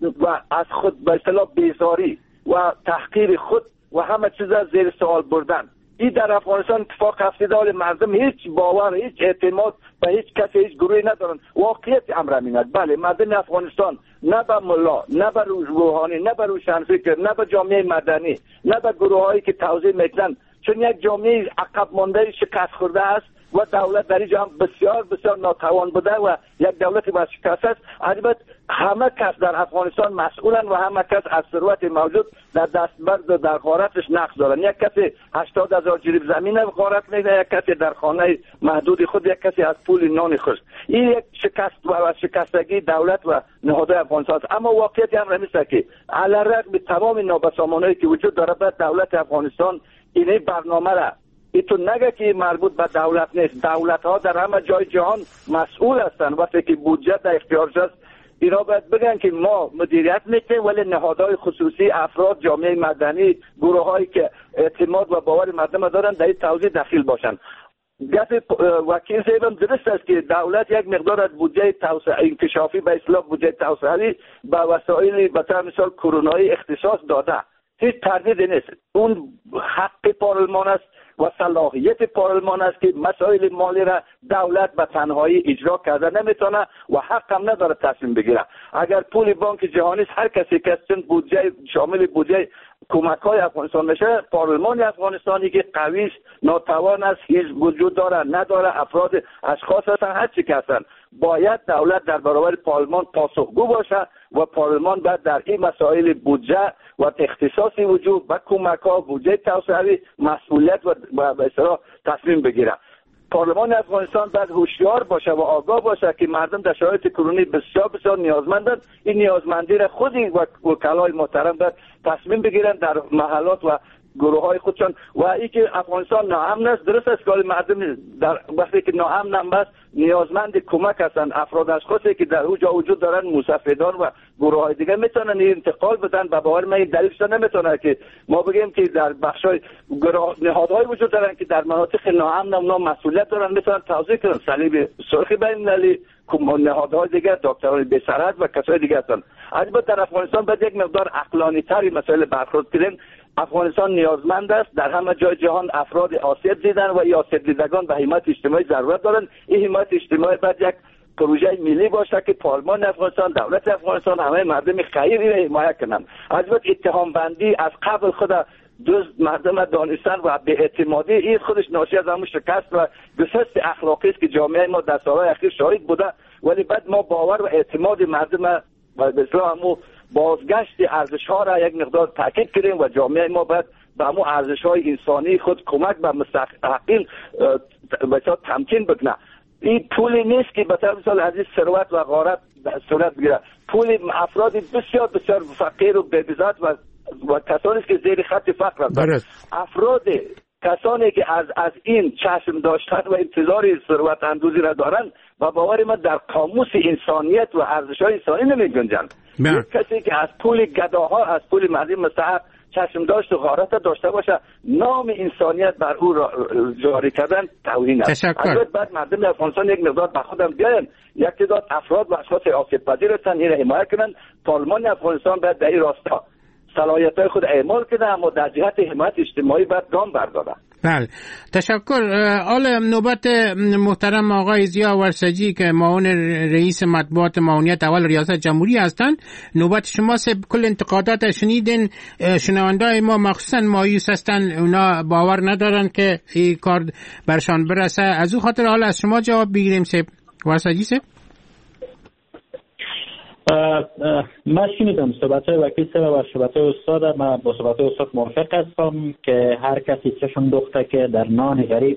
و از خود به اصطلاح بیزاری و تحقیر خود و همه چیزا زیر سوال بردن. این در افغانستان اتفاق افتاده، ولی مردم هیچ باور، هیچ اعتماد به هیچ کسی، هیچ گروهی ندارن. واقعیت امر اینه. بله مردم افغانستان نه به ملا، نه به روحانی، نه به روشنفکر، نه به جامعه مدنی، نه به گروهایی که توزیع میکنن، چون یک جامعه عقب مانده شکست خورده است و دولت در اینجا هم بسیار بسیار ناتوان بوده و یک دولت با شکست است. البته همه کس در افغانستان مسئولن و همه کس از ثروت موجود در دستبرد و در غارتش نقش دارن. یک کسی هشتاد هزار جریب زمین غارت میده، یک کسی در خانه محدود خود، یک کسی از پول نان خوش. این یک شکست و شکستگی دولت و نهادهای افغانستان است. اما واقعیت هم رمیسته که علیرغم تمام نابسامانی که وجود داره، باید دولت افغانستان این برنامه را ایتو نگه که مربوط به دولت نیست. دولت ها در همه جای جهان مسئول هستند. وقتی که بودجه در اختیارش است، اینا باید بگن که ما مدیریت میکنیم، ولی نهادهای خصوصی، افراد، جامعه مدنی، گروه هایی که اعتماد و باور مردم دارن در این توزیع دخیل باشن. گفت وکیل صاحبم درست است که دولت یک مقدار از بودجه توسعه انکشافی به اصطلاح بودجه توسعه‌ای به وسایل به طور مثال کرونایی اختصاص داده. هیچ تردیدی نیست. اون حق پارلمان است و صلاحیت پارلمان است که مسائل مالی را دولت به تنهایی اجرا کرده نمیتونه و حق هم نداره تصمیم بگیره. اگر پول بانک جهانی هر کسی که چون بودجه شامل بودجه کمک های افغانستان میشه، پارلمان افغانستانی که قوی است، ناتوان است، هیچ وجود داره نداره، افراد اشخاص هستن، هر چی که هستن، باید دولت در برابر پارلمان پاسخگو باشه و پارلمان باید در این مسائل بودجه و اختصاصی وجود و کمک ها بودجه توسعه‌ای مسئولیت و به اصطلاح تصمیم بگیره. پارلمان افغانستان باید هوشیار باشه و آگاه باشه که مردم در شرایط کرونی بسیار بسیار نیازمندند. این نیازمندی را خودی و وکلای محترم باید تصمیم بگیرن در محلات و گروه های خودشان. و ای که افغانستان ناامن است، درست است که مردم در وقتی که ناامن هم است نیازمند کمک هستند. افراد اشخاصی که در اونجا وجود دارن، مصفدان و گروه های دیگه میتونن این انتقال بدن. به باور من این دلیلش نمیتونه که ما بگیم که در بخشای نهادهای وجود دارن که در مناطق ناامن اونا مسئولیت دارن، میتونن توضیح کنن. صلیب سرخ بین المللی، نهادهای دیگه، دکتران بی سرحد و کسای دیگه هستن. البته در افغانستان باید یک مقدار عقلانی تری مسائل برخورد کنیم. افغانستان نیازمند است. در همه جای جهان افراد آسیب دیدن و این آسیب دیدگان به حمایت اجتماعی ضرورت دارند. این حمایت اجتماعی باید یک پروژه ملی باشه که پارلمان افغانستان، دولت افغانستان، همه مردم خیری را حمایت کنند. البته اتهام بندی از قبل خود دوست مردم دانستن و به اعتمادی این خودش ناشی از همون شکست و گسست اخلاقی است که جامعه ما در سالهای اخیر شاهد بوده. ولی بعد ما باور و اعتماد مردم و به اصطلاح همون بازگشت ارزش ها را یک مقدار تاکید کردیم و جامعه ما باید به همون ارزش های انسانی خود کمک به مستحقین بسیار تمکین بکنه. این پولی نیست که به طور مثال از این ثروت و غارت صورت بگیره. پول افراد بسیار بسیار فقیر و بی‌بزاعت و و کسانی که زیر خط فقر هستند. افراد کسانی که از از این چشم داشتن و انتظار ثروت اندوزی را دارند و باور ما در قاموس انسانیت و ارزش‌های انسانی نمی‌گنجند. یک کسی که از پول گداها، از پول مردم مستحق چشم داشت و غارت داشته باشه، نام انسانیت بر او را جاری کردن توهین است. البته بعد مردم افغانستان یک مقدار به خودم بیاین، یک تعداد افراد و اشخاص آسیب پذیر هستند، این را حمایت کنند. پارلمان افغانستان باید در این راستا صلاحیت‌های خود اعمال کنه، اما در جهت حمایت اجتماعی باید گام برداره. بله تشکر. حالا نوبت محترم آقای ضیا ورسجی که معاون رئیس مطبوعات معاونیت اول ریاست جمهوری هستند، نوبت شماست. کل انتقادات شنیدین، شنوندای ما مخصوصا مایوس هستن، اونا باور ندارن که این کار برشان برسه. از او خاطر حالا از شما جواب بگیریم سه ورسجی سه. من شنیدم صحبت های وکیل سه و صحبت های استاد. من با صحبت های استاد موافق هستم که هر کسی چشم دوخته که در نان غریب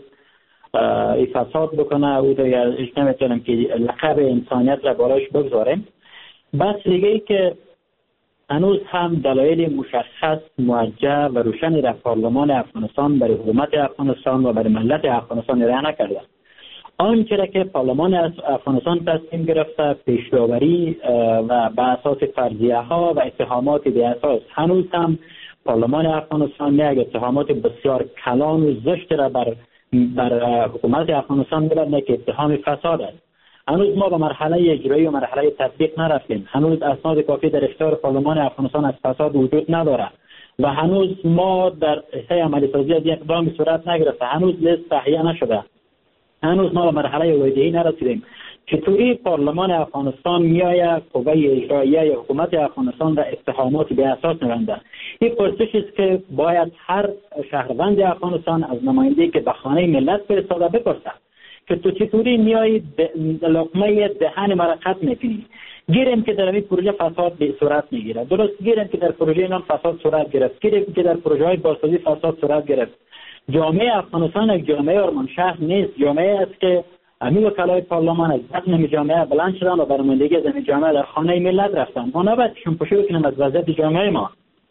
ای فساد بکنه او در ایش نمیتونم که لقب انسانیت را بالاش بگذاریم. بس دیگه ای که هنوز هم دلایل مشخص موجه و روشنی در پارلمان افغانستان برای حکومت افغانستان و برای ملت افغانستان ارائه نکرده. آنچه که پارلمان افغانستان تصمیم گرفته پیش‌داوری و بر اساس فرضیه ها و اتهامات بی اساس، هنوز هم پارلمان افغانستان یک اتهامات بسیار کلان و زشت را بر بر حکومت افغانستان می‌برد که اتهام فساد است. هنوز ما به مرحله اجرایی و مرحله تطبیق نرفتیم. هنوز اسناد کافی در اختیار پارلمان افغانستان از فساد وجود نداره و هنوز ما در حصه عملی سازی از یک اقدام صورت نگرفته. هنوز لیست تهیه نشده. هنوز ما به مرحله واجهی نرسیدیم. چطوری پارلمان افغانستان میآید قوه اجراییه یا حکومت افغانستان را اتهامات بی اساس می‌بنده؟ این پرسشی است که باید هر شهروند افغانستان از نماینده‌ای که به خانه ملت فرستاده بپرسد که تو چطوری میایی لقمه دهن مرا قطع میکنی؟ گیریم که در این پروژه فساد به صورت میگیره، درست گیریم که در پروژه نان فساد صورت گرفت، گیریم که در پروژه های بازسازی فساد صورت گرفت. جامعه افغانستان یک جامعه آرمانشهر نیست، جامعه است که همین وکلای پارلمان از بطن جامعه بلند شدن و برنامه‌ریزی از این جامعه در خانه ملت رفتن. ما نباید شمپوشی کنیم از وضعیت جامعه ما.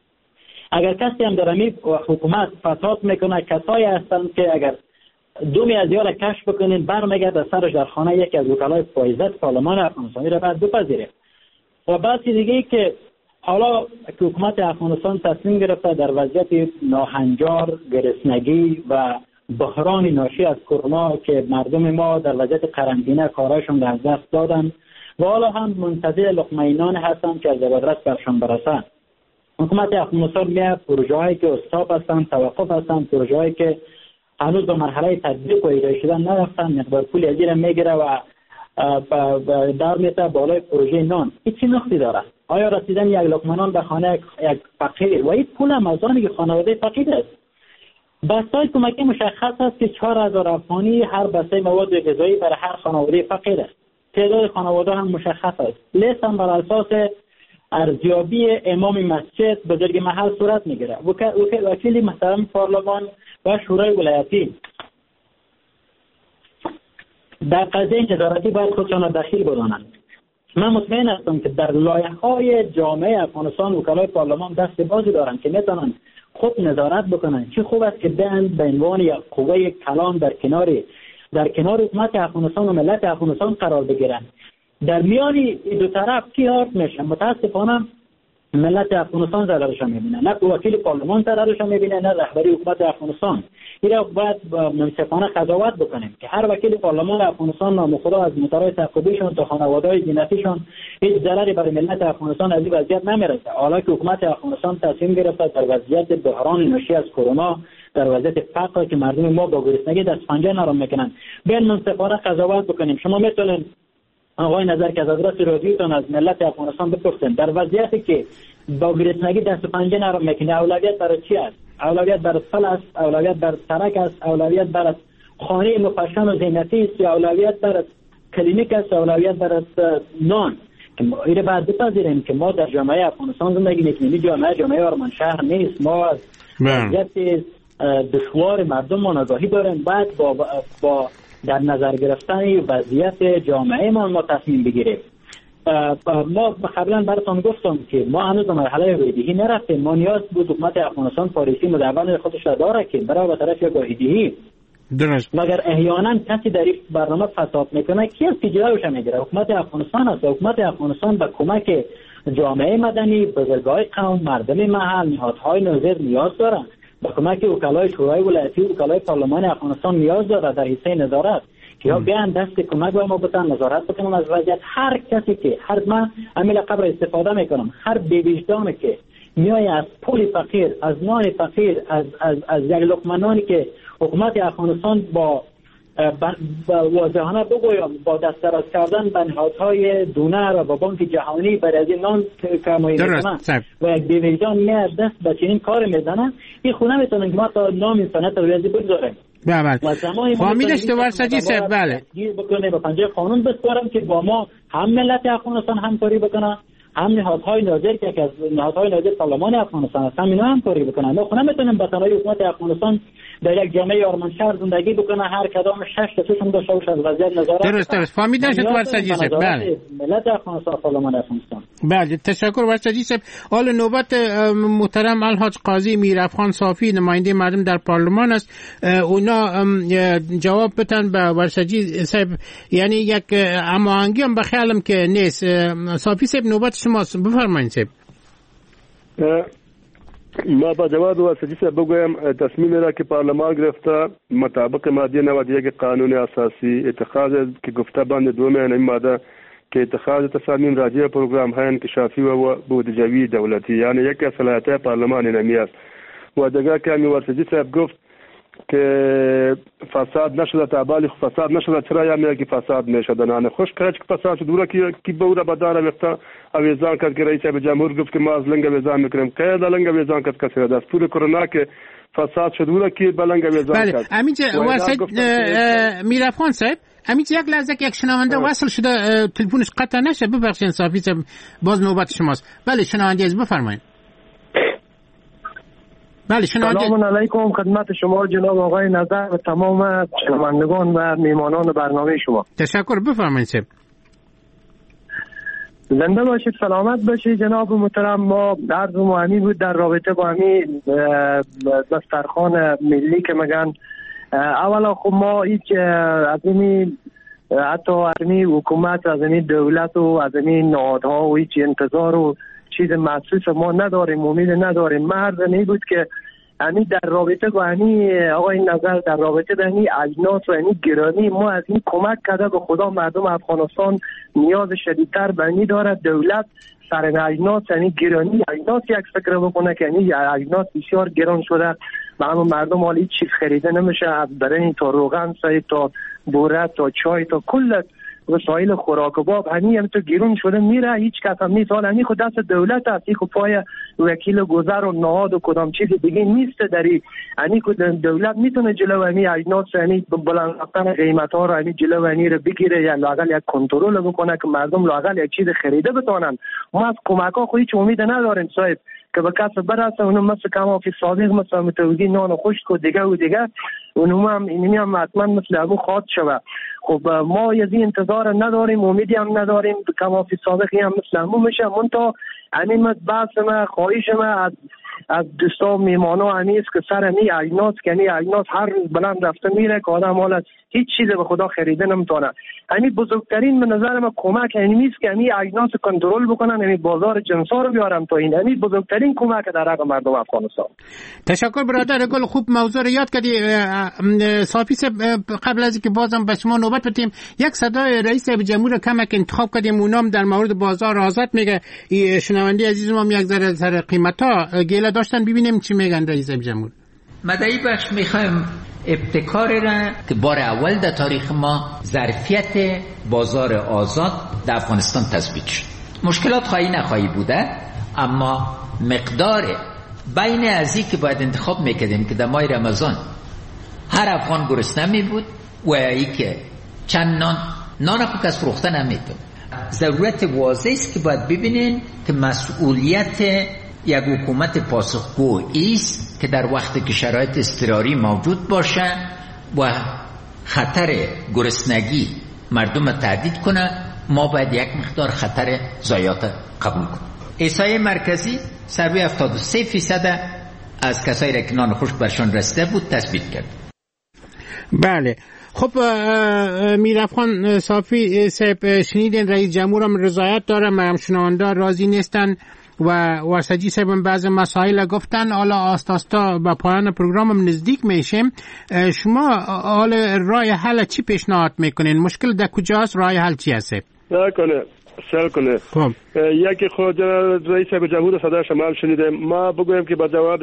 اگر کسی هم در این حکومت فساد میکنه، کسایی هستند که اگر دو میلیارد را کشف بکنین برمیگرده سرش در خانه یکی از وکلای پاییزد پارلمان افغانستانی را بعد بپذیره. و بعضی دیگه ای که حالا که حکومت افغانستان تصمیم گرفته در وضعیت ناهنجار، گرسنگی و بحران ناشی از کرونا که مردم ما در وضعیت قرنطینه کارایشون در دست دادن و حالا هم منتظر لقمه نان هستن که از زبردست برشان برسن. حکومت افغانستان میاد پروژه هایی که استاپ هستن، توقف هستن، پروژه هایی که هنوز به مرحله تطبیق و اجرا شدن نرفتن، مقدار پول ازیر میگیره و در میته بالای پروژه نان. این چی نقطی داره؟ آیا رسیدن یک لقمه نان به خانه یک فقیر و این پول هم از آن خانواده فقیر است؟ بستای کمکی مشخص است که چهار هزار افغانی هر بسته مواد غذایی برای هر خانواده فقیر است. تعداد خانواده هم مشخص است. لیست هم بر اساس ارزیابی امام مسجد بزرگ محل صورت میگیره. وکیل محترم پارلمان و شورای ولایتی در قضیه نظارتی باید خودشان دخیل بدانند. من مطمئن هستم که در لایحه‌های جامعه افغانستان وکلای پارلمان دست بازی دارند که میتونن خود نظارت بکنن. چه خوب است که دهند به عنوان یک قوه کلان در کنار در کنار حکومت افغانستان و ملت افغانستان قرار بگیرند. در میان دو طرف کی هارت میشه؟ متاسفانه ملت افغانستان ضررش میبینه، نه وکیل پارلمان ضررش میبینه، نه رهبری حکومت افغانستان. اینا باید منصفانه قضاوت بکنیم که هر وکیل پارلمان افغانستان نام خدا از موتورهای تعقیبیشون تا خانواده‌های زینتیشون هیچ ضرری برای ملت افغانستان از این وضعیت نمیرسه. حالا که حکومت افغانستان تصمیم گرفته در وضعیت بحران ناشی از کرونا، در وضعیت فقر که مردم ما با گرسنگی دست پنجه نرم میکنن، بیاین منصفانه قضاوت بکنیم. شما میتونید آقای نظر که از آدرس رادیوتون از ملت افغانستان بپرسید در وضعیتی که با گرسنگی دست پنجه نرم میکنه اولویت برای چی است؟ اولویت برای فل است، اولویت برای ترک است، اولویت برای خانه مفشن و زینتی است، اولویت برای کلینیک است، اولویت برای نان. که ما ایره بعد بپذیریم که ما در جامعه افغانستان زندگی میکنیم. جامعه جامعه آرمانشهر نیست. ما از وضعیت دشوار مردم ما آگاهی داریم. بعد با با در نظر گرفتن وضعیت جامعه ما ما تصمیم بگیریم. ما قبلا براتون گفتم که ما هنوز به مرحله واحدی نرفتیم. ما نیاز بود حکومت افغانستان پالیسی مدون خودش را داره که برای به طرف یک واحدی درست. مگر احیانا کسی در این برنامه فساد میکنه کی از جلوش میگیره؟ حکومت افغانستان است. حکومت افغانستان به کمک جامعه مدنی، بزرگای قوم، مردم محل، نهادهای نظر نیاز داره. به کمک وکلای شورای ولایتی و وکلای پارلمان افغانستان نیاز داره در حصه نظارت که یا بیان دست کمک به ما بتن نظارت بکنم از وضعیت. هر کسی که هر من عمل قبر استفاده میکنم، هر بی‌وجدانی که میای از پول فقیر، از نان فقیر، از از از یک لقمه نانی که حکومت افغانستان با واضحانه بگویم با دست دراز کردن به نهادهای دونر و با بانک جهانی برای از این نان کمایی میکنن و یک دیویژن میاد دست به چنین کار میزنن، این خونه میتونن که ما تا نام انسانیت رو ریاضی بگذاریم. بله فهمیدش تو ورسجی صاحب. بله بکنه به پنجه قانون بسپارم که با ما هم ملت افغانستان همکاری بکنن، هم نهادهای ناظر که از نهادهای ناظر پارلمان افغانستان هستن اینا همکاری بکنن. ما خود نمیتونیم به تنهایی حکومت افغانستان در یک جامعه آرمانشهر زندگی بکنه، هر کدام شش تا سوشون داشته باشه از وضعیت نظارت. درست درست فهمیدش تو ورسجی صاحب. بله ملت افغانستان پارلمان افغانستان. بله تشکر ورسجی صاحب. حال نوبت محترم الحاج قاضی میرافخان صافی نماینده مردم در پارلمان است. اونا جواب بدن به ورسجی صاحب، یعنی یک هماهنگی هم بخیالم که نیست. صافی صاحب نوبت شماست، بفرمایید صاحب. ما با جواب ورسجی صاحب بگویم تصمیم را که پارلمان گرفته مطابق ماده نود و یک قانون اساسی اتخاذ که گفته بند دوم این ماده که اتخاذ تصامیم راجع پروگرام های انکشافی و بودجوی دولتی، یعنی یکی از صلاحیت پارلمان نمی است. و دیگر که می ورسجی صاحب گفت که فساد نشده، تابالی فساد نشده، چرا یعنی که فساد نشده؟ نه خوش کاج که فساد شد دوره که کی بوده بداره وقتا اویزان کرد که رئیس جمهور گفت که ما از لنگ اویزان میکنیم. که لنگ اویزان کرد کسی را از پول کرونا که فساد شد دوره که بلنگ اویزان کرد. بله امین ورسج میرافخان صاحب، امین یک لحظه که یک شنونده وصل شده تلفنش قطع نشه، ببخشید صافی صاحب باز نوبت شماست. بله شنونده از بفرمایید. بله سلام علیکم خدمت شما جناب آقای نظر و تمام شنوندگان و میهمانان برنامه شما. تشکر بفرمایید صاحب. زنده باشید، سلامت باشید جناب محترم. ما عرض مهمی بود در رابطه با همین دسترخوان ملی که میگن. اولا خب ما هیچ از این حتی از این حکومت، از این دولت و از این نهادها و هیچ انتظار و چیز محسوس ما نداریم، امید نداریم. مرد نمی بود که یعنی در رابطه با یعنی آقای نظر در رابطه با یعنی اجناس و یعنی گرانی ما از این کمک کرده به خدا مردم افغانستان نیاز شدیدتر به این دارد. دولت سر اجناس یعنی گرانی اجناس یک فکر بکنه که یعنی اجناس بسیار گران شده و اما مردم حالی هیچ چیز خریده نمیشه، از برای تا روغن تا بوره تا چای تا کل وسایل خوراک و باب همی هم تو گیرون شده میره، هیچ کس هم نیست. حالا همی خود دست دولت است، این خود پای وکیل گذر و نهاد و کدام چیز دیگه نیست. داری همی خود دولت میتونه جلو همی اجناس همی بلند رفتن قیمت ها رو همی جلو همی رو بگیره یا لااقل یک کنترل بکنه که مردم لااقل یک چیز خریده بتونن. ما از کمک ها خود هیچ امید نداریم صاحب که به کس برسه. اونم مثل کما فی صادق مثل متوجی نان خشک و دیگه و دیگه اونم هم اینمی هم حتما مثل ابو خاط شوه. خب ما یه انتظار نداریم، امیدی هم نداریم کما فی صادقی هم مثل همون میشه. من تا همین بحث ما خواهش ما از از دوستا میمانا همیست که سر همی اجناس که همی اجناس هر روز بلند رفته میره که آدم حالا هیچ چیز به خدا خریده نمیتونه. همی بزرگترین به نظر من کمک همیست که همی اجناس کنترل بکنن، همی بازار جنسا رو بیارن تا این. همی بزرگترین کمک در حق مردم افغانستان. تشکر برادر گل، خوب موضوع رو یاد کردی. صافی قبل از اینکه بازم به شما نوبت بدیم یک صدای رئیس جمهور کمک انتخاب کردیم، اونام در مورد بازار آزاد میگه. شنونده عزیزم هم یک ذره سر قیمتا گله داشتن، ببینیم چی میگن رئیس جمهور. مدعی بخش میخوایم ابتکاری را که بار اول در تاریخ ما ظرفیت بازار آزاد در افغانستان تثبیت شد. مشکلات خواهی نخواهی بوده، اما مقدار بین ازی که باید انتخاب میکردیم که در ماه رمضان هر افغان گرسنه می بود و ای که چند نان نان خود از فروخته نمیتون. ضرورت واضح است که باید ببینین که مسئولیت یک حکومت پاسخگو است که در وقتی که شرایط اضطراری موجود باشه و خطر گرسنگی مردم تهدید کنه، ما باید یک مقدار خطر ضایعات قبول کنیم. احصایه مرکزی سروی هفتاد و سه فیصد از کسایی را که نان خشک برشان رسیده بود تثبیت کرد. بله خب میرافخان صافی صاحب شنیدین رئیس جمهور هم رضایت داره، مردم شنونده راضی نیستن و ورسجی صاحب بعض مسائل گفتن. حالا آستا آستا با پایان پروگرامم نزدیک میشیم. شما حال راه حل چی پیشنهاد میکنین؟ مشکل در کجاست؟ راه حل چی هست؟ نکنه سال کنه. یکی خود رئیس جمهور صدر شمال شنیده. ما بگویم که با جواب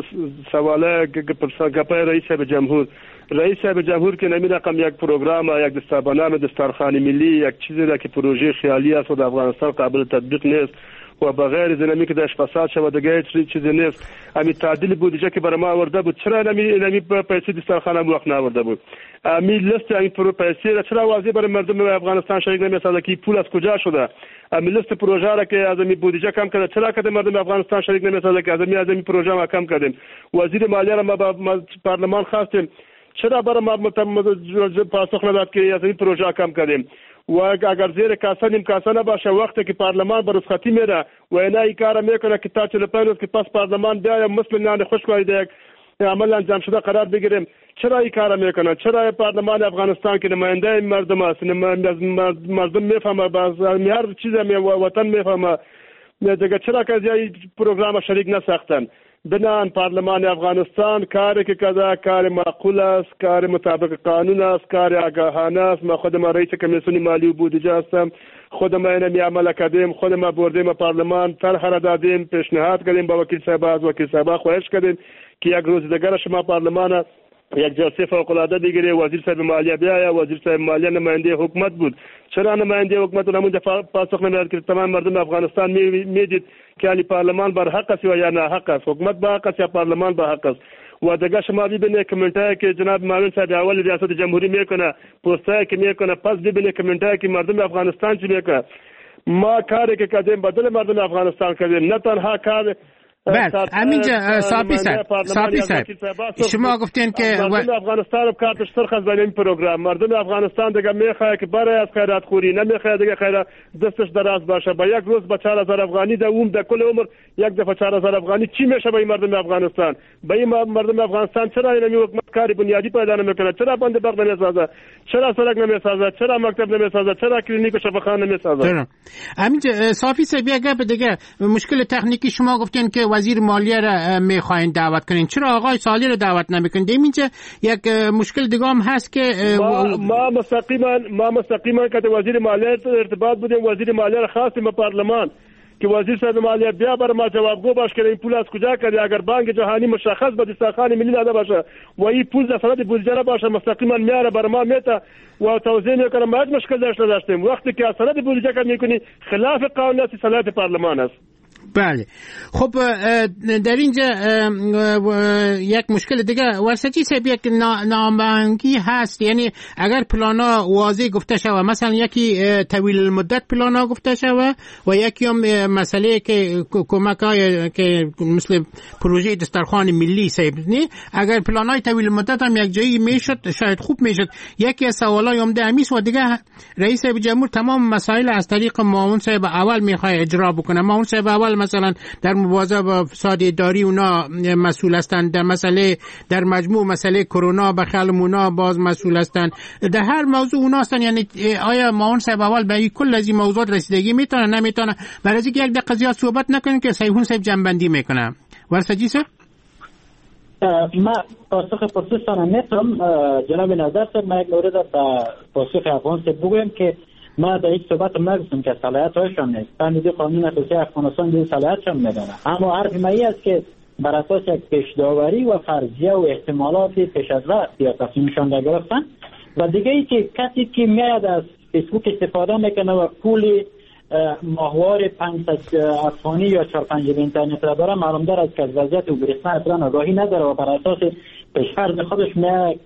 سواله گپای رئیس جمهور رئیس جمهور که نمی رقم یک پروگرام یک دستربانام دسترخوان ملی یک چیزی را که پروژه خیالی است و در افغانستان قابل تطبیق نیست و بغیر زنمی که داشت فساد شود دیگه چیزی نیست. امی تعدیل بودجه که برای ما آورده بود چرا نمی نمی پیسه دسترخوان هم وقت نآورده بود؟ امی لیست این پرو پیسه را چرا واضح برای مردم افغانستان شریک نمی‌سازه که پول از کجا شده؟ امی لیست پروژه را که از می بودجه کم کرده چرا که مردم افغانستان شریک نمی‌سازه که از می از می پروژه ما کم کردیم؟ وزیر مالیه را ما با پارلمان خواستیم چرا برای ما پاسخ نداد که از این پروژه کم کردیم؟ و اگر زیر کاسه نیم کاسه نباشه وقتی که پارلمان به رخصتی میره و اینا این کار میکنه که تا چهل و پنج روز که پس پارلمان بیایم مثل نان خوشگواری یک عمل انجام شده قرار بگیریم چرا این کار میکنه؟ چرا پارلمان افغانستان که نماینده مردم است مردم میفهمه باز هر چیز وطن میفهمه دیگه چرا که این پروگرام شریک نساختن؟ بنان پارلمان افغانستان کاری که کذا کار معقول است، کار مطابق قانون است، کار آگاهانه است. ما خودم رئیس کمیسیون مالی و بودجه هستم، خودم اینو می عمل کردیم، خودم بردیم پارلمان طرح را دادیم، پیشنهاد کردیم با وکیل صاحب از وکیل صاحب خواهش کردیم که یک روز دیگر شما پارلمان یک جلسه فوق العاده دیگری وزیر صاحب مالیه بیاید. وزیر صاحب مالیه نماینده حکومت بود. چرا نماینده حکومت اونم پاسخ نمیداد که تمام مردم افغانستان میدید که علی پارلمان بر حق است یا نه حق است، حکومت با حق است یا پارلمان با حق است؟ و دیگه شما ببینید کامنتایی که جناب معاون صاحب اول ریاست جمهوری میکنه، پستایی که میکنه، پس ببینید کامنتایی که مردم افغانستان چی میکنه. ما کاری که کردیم بدل مردم افغانستان کردیم، نه تنها کار بله همینجا صافی صاحب صافی صاحب شما گفتین که مردم افغانستان کارتش سرخ از این پروگرام مردم افغانستان دیگه میخواد که برای از خیرات خوری نمیخواد دیگه خیرات دستش دراز باشه. با یک روز با چهار هزار افغانی در اون در کل عمر یک دفعه چهار هزار افغانی چی میشه به مردم افغانستان؟ به این مردم افغانستان چرا این حکومت کاری بنیادی پیدا نمیکنه؟ چرا بند باغ نمیسازه؟ چرا سړک نمیسازه؟ چرا مکتب نمیسازه؟ چرا کلینیک و شفاخانه نمیسازه؟ همینجا صافی صاحب یک گپ دیگه مشکل تکنیکی شما گفتین که وزیر مالیه را میخواین دعوت کنین، چرا آقای سالی را دعوت نمیکنین؟ اینجا یک مشکل دیگه هم هست که ما ما مستقیما ما مستقیما که وزیر مالیه ارتباط بودیم، وزیر مالیه را خواستیم به پارلمان که وزیر صاحب مالیه بیا بر ما جوابگو باش که این پول از کجا کردی. اگر بانک جهانی مشخص به دسترخوان ملی داده باشه و این پول در سند بودجه باشه مستقیما میاره بر ما میته و توضیح میکنه. ما هیچ مشکل داشته داشتیم وقتی که سند بودجه کار میکنی خلاف قانون است، صلاحیت پارلمان است. بله خب در اینجا یک مشکل دیگه ورسچی صاحب یک نامبرانگی هست، یعنی اگر پلانا واضح گفته شوه مثلا یکی طویل المدت پلانا گفته شوه و یکی هم مسئله که کمک های که مثل پروژه دسترخوان ملی صاحب نی اگر پلانای طویل المدت هم یک جایی میشد شاید خوب میشد. یکی از سوالای عمده امیس و دیگه رئیس جمهور تمام مسائل از طریق معاون صاحب اول میخواد اجرا بکنه. معاون صاحب اول مثلا در مواظبت با فساد اداری اونا مسئول هستند، در مسئله در مجموع مسئله کرونا بخیالمونا باز مسئول هستند، در هر موضوع اونا هستند. یعنی آیا معاون صاحب اول به کل از این موضوعات رسیدگی میتونه نمیتونه؟ برای اینکه یک دقیقه زیاد صحبت نکنیم که سیهون صاحب جنبندی میکنه. ورسجی صاحب ما پاسخ پرسشتان نمیتونم جناب نظر صاحب. ما یک مورد به پاسخ افغان صاحب بگویم که ما در یک صحبت نگفتم که صلاحیت هایشان نیست. فهمیدی قانون اساسی افغانستان دیگه صلاحیتشان میدانه، اما حرف ما این است که بر اساس یک پیش‌داوری و فرضیه و احتمالات پیش از وقت یا تصمیمشان را گرفتن. و دیگه ای که کسی که میاد از فیسبوک استفاده میکنه و پول ماهوار پانصد افغانی یا چهار پنج اینترنت را داره معلوم داره که از وضعیت او گرفتن اصلا آگاهی نداره و بر اساس پیش‌فرض خودش میاد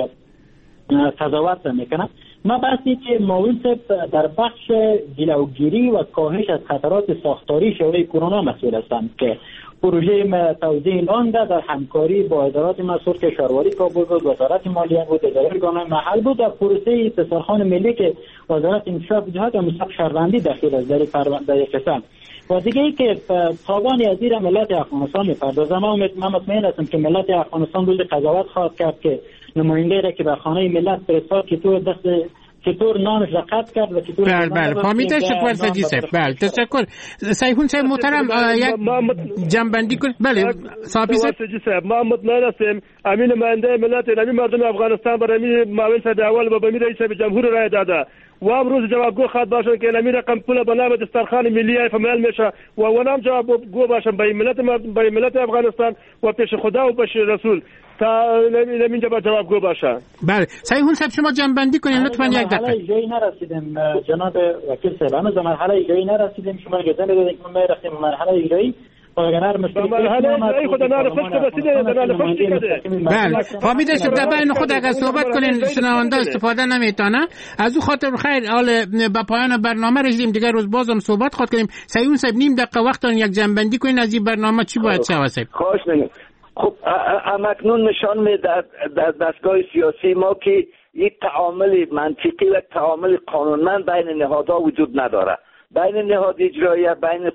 قضاوت میکنه. ما بحثی که معاون صاحب در بخش جلوگیری و کاهش از خطرات ساختاری شورای کرونا مسئول هستند که پروژه توزیع آن در همکاری با ادارات مسئول که شهرواری کابل بود، وزارت مالیه بود، اداره ارگانهای محل بود و پروسه دسترخوان ملی که وزارت انکشاف جهات و مصرف شهروندی داخل از در یک قسم. و دیگه ای که تاوان از زیر ملت افغانستان میپردازم. من مطمئن هستم که ملت افغانستان روز قضاوت خواهد کرد که نماینده را که به خانه ملت فرستاد که تو دست چطور نانش را قطع کرد و چطور بله بله فهمیده شد ورسجی صاحب. بله تشکر. سیفون صاحب محترم یک جنبندی کن. بله صاحبی صاحب ما مطمئن هستیم امین نماینده ملت ایرانی مردم افغانستان برای معاون صدر اول و برای رئیس جمهور رای داده و امروز جوابگو خواهد باشند که این رقم پول به نام دسترخوان ملی فعال میشه و ونام جوابگو باشند برای ملت برای ملت افغانستان و پیش خدا و پیش رسول تا اینجا با جوابگو باشه. بله سیفون صاحب شما جنبندی کنید لطفا یک دقیقه. مرحله اجرایی نرسیدیم جناب وکیل صاحب، هنوز مرحله اجرایی نرسیدیم. شما اجازه بدید که ما رفتیم مرحله اجرایی مرحله اجرایی خود نار خوش بسیده نار خوش کرده. بله فهمیده شد. در بین خود اگر صحبت کنین شنونده استفاده نمیتونه. از او خاطر خیر حال به پایان برنامه رسیدیم. دیگر روز بازم صحبت خود کنیم. سیون صاحب نیم دقیقه وقتان یک جنبندی کنین از این برنامه چی باید شود صاحب؟ خواهش می‌کنم. خب همکنون نشان میده در دستگاه سیاسی ما که یک تعامل منطقی و تعامل قانونمند بین نهادها وجود نداره. بین نهاد اجرایی، بین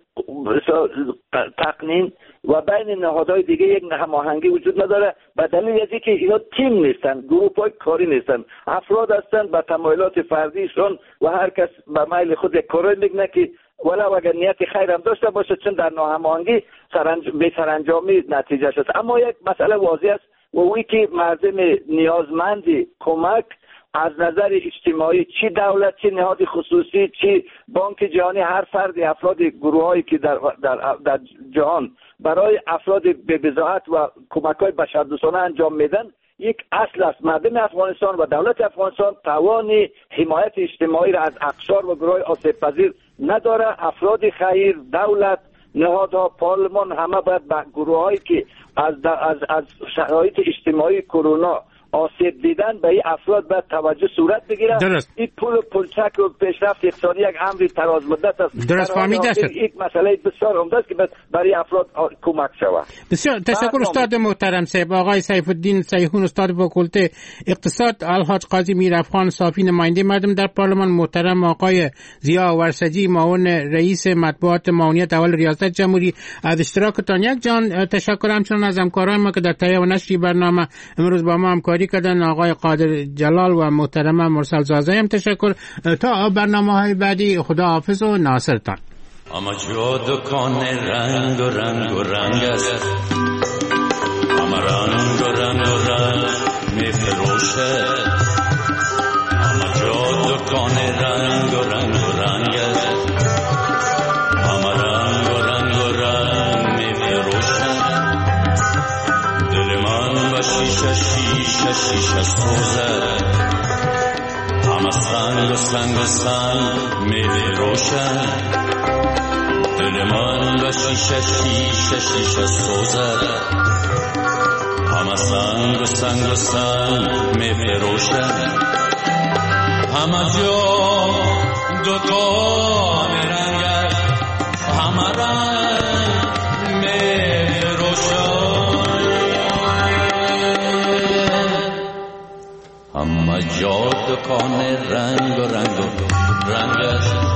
تقنین و بین نهادهای دیگه یک هماهنگی وجود نداره به دلیل از اینکه اینا تیم نیستن، گروه‌های کاری نیستن، افراد هستن با تمایلات فردیشون و هر کس به میل خود کاری میکنه که ولی اگر نیت خیر هم داشته باشه چون در ناهماهنگی سرانج... به سرانجامی نتیجه شد. اما یک مسئله واضح است و اوی که مردم نیازمندی کمک از نظر اجتماعی چی دولت چی نهاد خصوصی چی بانک جهانی هر فرد افراد گروه هایی که در, در, در جهان برای افراد به بضاعت و کمک های بشردوستانه انجام میدن یک اصل است. مردم افغانستان و دولت افغانستان توان حمایت اجتماعی را از اقشار و گروه آسیب پذیر نداره. افراد خیر، دولت، نهادها، پارلمان همه باید به گروه هایی که از, از, از شرایط اجتماعی کرونا آسیب دیدن به این افراد باید توجه صورت بگیره. این پول پولچک و پیشرفت اقتصادی یک امری دراز مدت است. درست فهمیده شد. یک مسئله بسیار عمده است که برای افراد کمک شود. بسیار تشکر استاد محترم صاحب. آقای سیف الدین سیحون استاد فاکولته اقتصاد، الحاج قاضی میرافخان صافی نماینده مردم در پارلمان، محترم آقای ضیا ورسجی معاون رئیس مطبوعات معاونیت اول ریاست جمهوری از اشتراکتان. یک جان تشکر همچنان از همکاران ما که در تهیه و نشر برنامه امروز با ما همکاری کردن. آقای قادر جلال و محترم مرسل زازی هم تشکر. تا برنامه‌های بعدی خدا حافظ و ناصرتان. اما جا دکان رنگ و رنگ و رنگ است، اما رنگ و رنگ و رنگ می فروشه. اما جا دکان رنگ و رنگ و رنگ است، اما رنگ و رنگ و رنگ می فروشه. دل من و شیشه شیشه شیشه سوزه، همه سنگ و سنگ و سنگ می فروشه. دل من و شیشه شیشه شیشه سوزه، همه سنگ و سنگ و سنگ می فروشه. همه جا دکان رنگ است، همه رنگ می فروشه. همه جا دکان رنگ و رنگ و رنگ است،